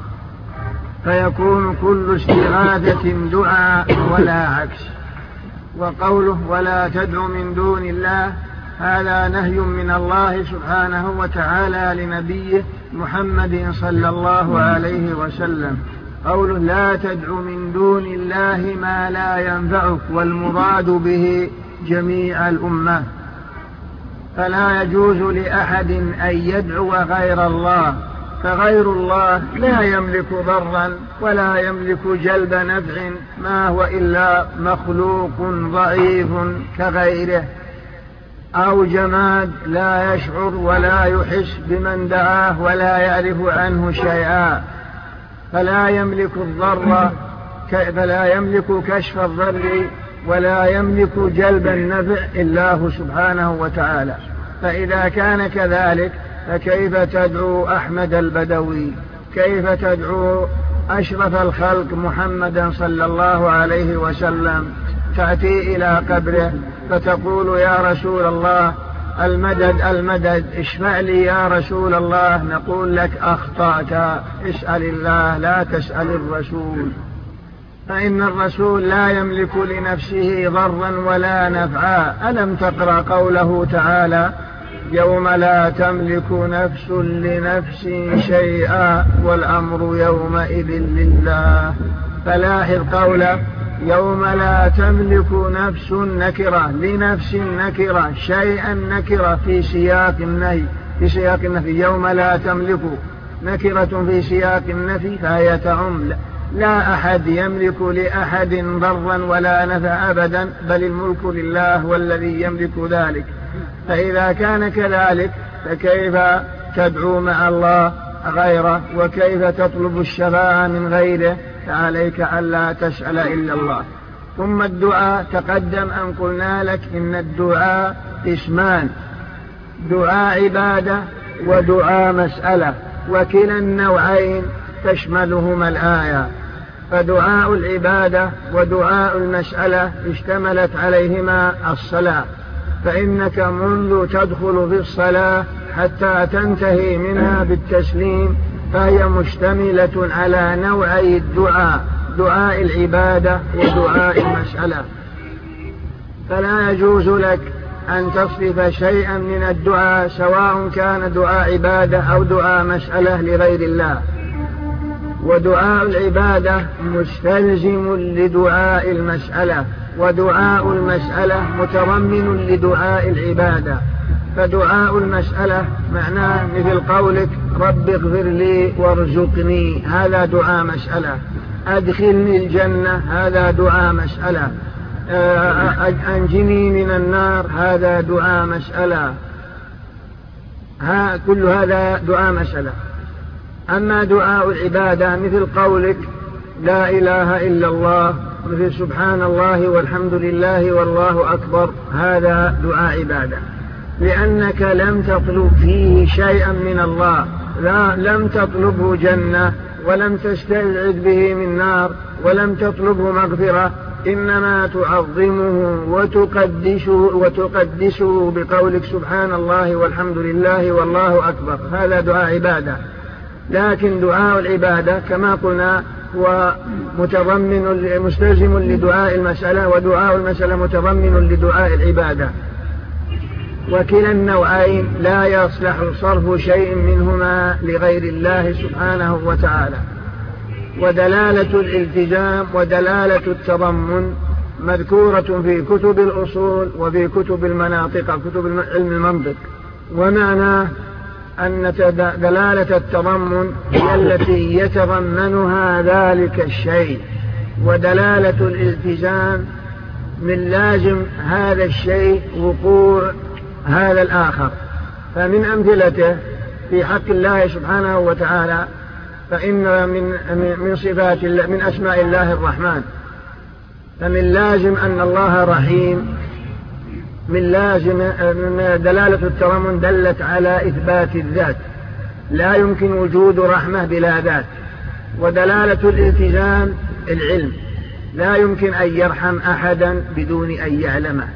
فيكون كل استغاثة دعاء ولا عكس. وقوله ولا تدع من دون الله هذا نهي من الله سبحانه وتعالى لنبيه محمد صلى الله عليه وسلم. قوله لا تدع من دون الله ما لا ينفعك، والمراد به جميع الأمة، فلا يجوز لأحد أن يدعو غير الله، فغير الله لا يملك ضرا ولا يملك جلب نفع، ما هو إلا مخلوق ضعيف كغيره، أو جماد لا يشعر ولا يحس بمن دعاه ولا يعرف عنه شيئا، فلا يملك الضر، فلا يملك كشف الضر ولا يملك جلب النفع إلا هو سبحانه وتعالى. فإذا كان كذلك فكيف تدعو أحمد البدوي؟ كيف تدعو أشرف الخلق محمدا صلى الله عليه وسلم؟ تأتي إلى قبره فتقول يا رسول الله المدد المدد، اشفع لي يا رسول الله. نقول لك أخطأت، اسأل الله لا تسأل الرسول، فإن الرسول لا يملك لنفسه ضرا ولا نفعا. ألم تقرأ قوله تعالى يوم لا تملك نفس لنفس شيئا والأمر يومئذ لله؟ فلاحظ قوله يوم لا تملك نفس نكرة لنفس نكرة شيئا نكرة في سياق النهي، في سياق النفي. يوم لا تملك نكرة في سياق النفي فهي تعم، لا أحد يملك لأحد ضرا ولا نفع أبدا، بل الملك لله والذي يملك ذلك. فإذا كان كذلك فكيف تدعو مع الله غيره؟ وكيف تطلب الشفاعة من غيره؟ فعليك ألا تسأل إلا الله. ثم الدعاء تقدم أن قلنا لك إن الدعاء اسمان، دعاء عبادة ودعاء مسألة، وكلا النوعين تشملهما الآية. فدعاء العبادة ودعاء المسألة اشتملت عليهما الصلاة، فإنك منذ تدخل في الصلاة حتى تنتهي منها بالتسليم فهي مشتملة على نوعي الدعاء، دعاء العبادة ودعاء المسألة. فلا يجوز لك أن تصرف شيئا من الدعاء سواء كان دعاء عبادة أو دعاء مسألة لغير الله. ودعاء العبادة مستلزم لدعاء المسألة، ودعاء المسألة متضمن لدعاء العبادة. فدعاء المسألة معناه مثل قولك رب اغفر لي وارزقني، هذا دعاء مسألة. أدخلني الجنة، هذا دعاء مسألة. أنجني من النار، هذا دعاء مسألة. كل هذا دعاء مسألة. أما دعاء العبادة مثل قولك لا إله إلا الله، مثل سبحان الله والحمد لله والله أكبر، هذا دعاء عبادة، لأنك لم تطلب فيه شيئا من الله، لم تطلبه جنة ولم تستعذ به من نار ولم تطلبه مغفرة، إنما تعظمه وتقدسه بقولك سبحان الله والحمد لله والله أكبر، هذا دعاء عبادة. لكن دعاء العبادة كما قلنا هو مستلزم لدعاء المسألة، ودعاء المسألة متضمن لدعاء العبادة، وكلا النوعين لا يصلح صرف شيء منهما لغير الله سبحانه وتعالى. ودلالة الالتزام ودلالة التضمن مذكورة في كتب الأصول وفي كتب المناطق، كتب علم المنطق. ومعناه أن دلالة التضمن هي التي يتضمنها ذلك الشيء، ودلالة الالتزام من لازم هذا الشيء وقوع هذا الآخر. فمن أمثلته في حق الله سبحانه وتعالى فإن من صفات الله من أسماء الله الرحمن، فمن لازم أن الله رحيم، من لازم من دلالة التضمن دلت على إثبات الذات، لا يمكن وجود رحمة بلا ذات. ودلالة الالتزام العلم، لا يمكن أن يرحم أحدا بدون أن يعلمه.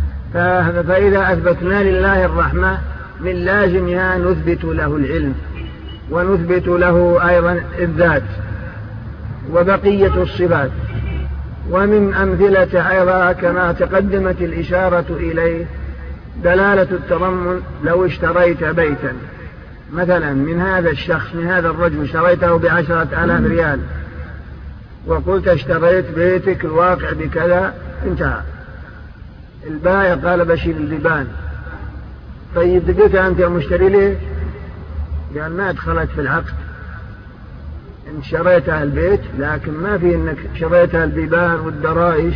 فإذا أثبتنا لله الرحمة من لازمها نثبت له العلم، ونثبت له أيضا الذات وبقية الصفات. ومن أمثلة أيضا كما تقدمت الإشارة إليه دلالة التضمن. لو اشتريت بيتا مثلا من هذا الشخص، من هذا الرجل، اشتريته ب10,000 ريال وقلت اشتريت بيتك الواقع بكذا، انتهى. البائع قال بشيل البيبان. طيب قلت أنت المشتري ليه؟ قال ما دخلت في العقد، إن شريتها البيت، لكن ما في إنك شريتها البيبان والدرائش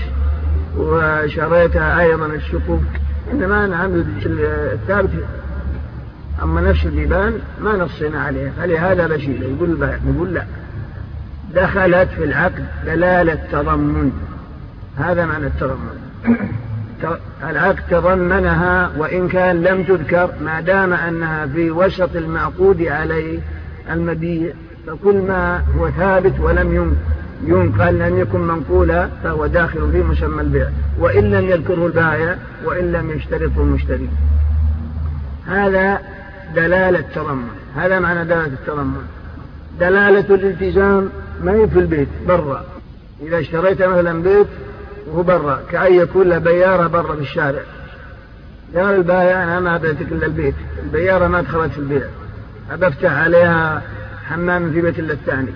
وشريتها أيضا الشقوق، إنما نعمل الثابت. أما نفس البيبان ما نصينا عليه، فلهذا بشيله. يقول البائع، يقول لا، دخلت في العقد دلالة تضمن. هذا معنى التضمن. العقد تضمنها وإن كان لم تذكر، ما دام أنها في وسط المعقود عليه المبيع، فكل ما هو ثابت ولم ينقل، لم يكن منقولا، فهو داخل في مسمى البيع، وإن لم يذكره البائع وإن لم يشترطه المشتري. هذا دلالة تضمن. هذا معنى دلالة التضمن. دلالة الالتزام ما هي في البيت، برا. إذا اشتريت مثلا بيت وهو برا، كأن يكون له بيارة برا في الشارع، قال البائع أنا ما بعتك إلا البيت، البيارة ما دخلت في البيع، أبفتح عليها حمام في بيت إلا الثاني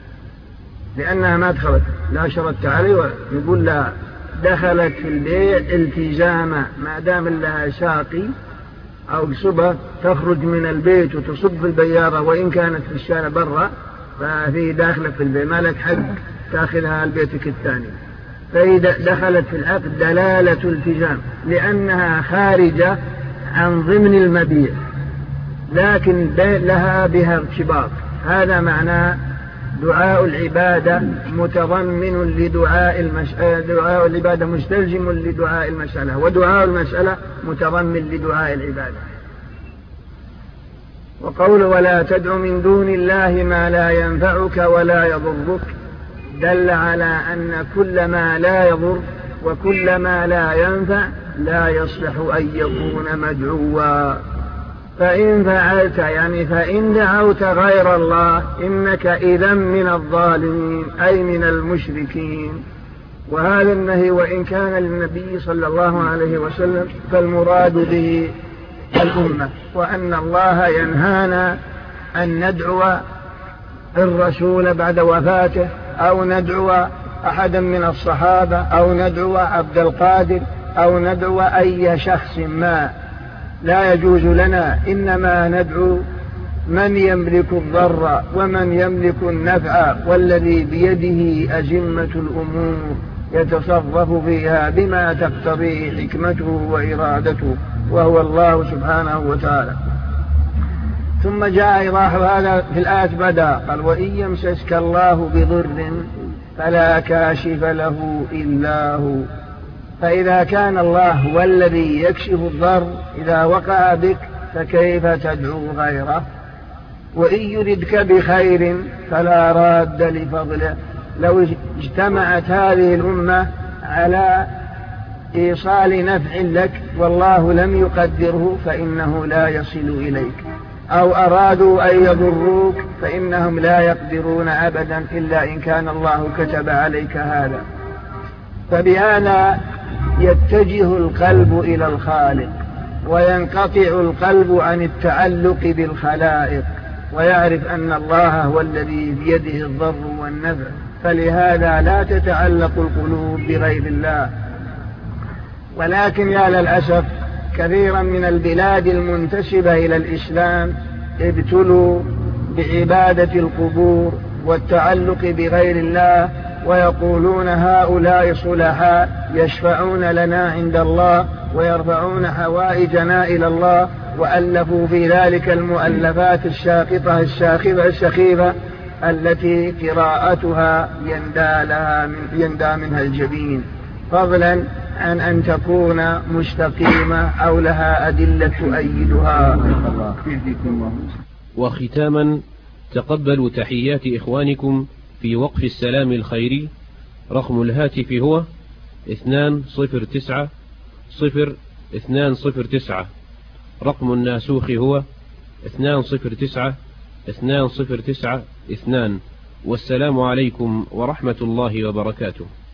لأنها ما دخلت، لا شرطت عليه. يقول لا، دخلت في البيع التزاما، ما دام لها ساقي أو صبة تخرج من البيت وتصب في البيارة وإن كانت في الشارع برا، فهي داخلة في البيت، ما لك حق تأخذها لبيتك الثاني. فإذا دخلت في العقد دلالة التزام، لأنها خارجة عن ضمن المبيع لكن لها بها ارتباط. هذا معنى دعاء العبادة متضمن لدعاء دعاء العبادة مستلزم لدعاء المسألة، ودعاء المسألة متضمن لدعاء العبادة. وقول ولا تدع من دون الله ما لا ينفعك ولا يضرك دل على أن كل ما لا يضر وكل ما لا ينفع لا يصلح أن يكون مدعوا. فإن فعلت يعني فإن دعوت غير الله إنك إذا من الظالمين أي من المشركين. وهذا النهي وإن كان للنبي صلى الله عليه وسلم فالمراد به الأمة، وأن الله ينهانا أن ندعو الرسول بعد وفاته أو ندعو أحدا من الصحابة أو ندعو عبد القادر أو ندعو أي شخص ما، لا يجوز لنا. إنما ندعو من يملك الضر ومن يملك النفع والذي بيده أزمة الأمور يتصرف فيها بما تقتضي حكمته وإرادته، وهو الله سبحانه وتعالى. ثم جاء إيضاح هذا في الآية بدأ قال وإن يمسسك الله بضر فلا كاشف له إلا هو. فإذا كان الله هو الذي يكشف الضر إذا وقع بك فكيف تدعو غيره؟ وإن يردك بخير فلا راد لفضله. لو اجتمعت هذه الأمة على إيصال نفع لك والله لم يقدره فإنه لا يصل إليك، أو أرادوا أن يضروك فإنهم لا يقدرون أبدا إلا إن كان الله كتب عليك هذا. فبهذا يتجه القلب إلى الخالق وينقطع القلب عن التعلق بالخلائق ويعرف أن الله هو الذي بيده الضر والنفع. فلهذا لا تتعلق القلوب بغير الله. ولكن يا للأسف كثيرا من البلاد المنتسبة إلى الإسلام ابتلوا بعبادة القبور والتعلق بغير الله، ويقولون هؤلاء صلحاء يشفعون لنا عند الله ويرفعون حوائجنا إلى الله، وألفوا في ذلك المؤلفات الشاقطة السخيفة التي قراءتها يندى منها الجبين، فضلا عن أن تكون مستقيمة أو لها أدلة تؤيدها. وختاما تقبلوا تحيات إخوانكم في وقف السلام الخيري رقم الهاتف هو 20900209. رقم الناسوخ هو 209209 2. والسلام عليكم ورحمة الله وبركاته.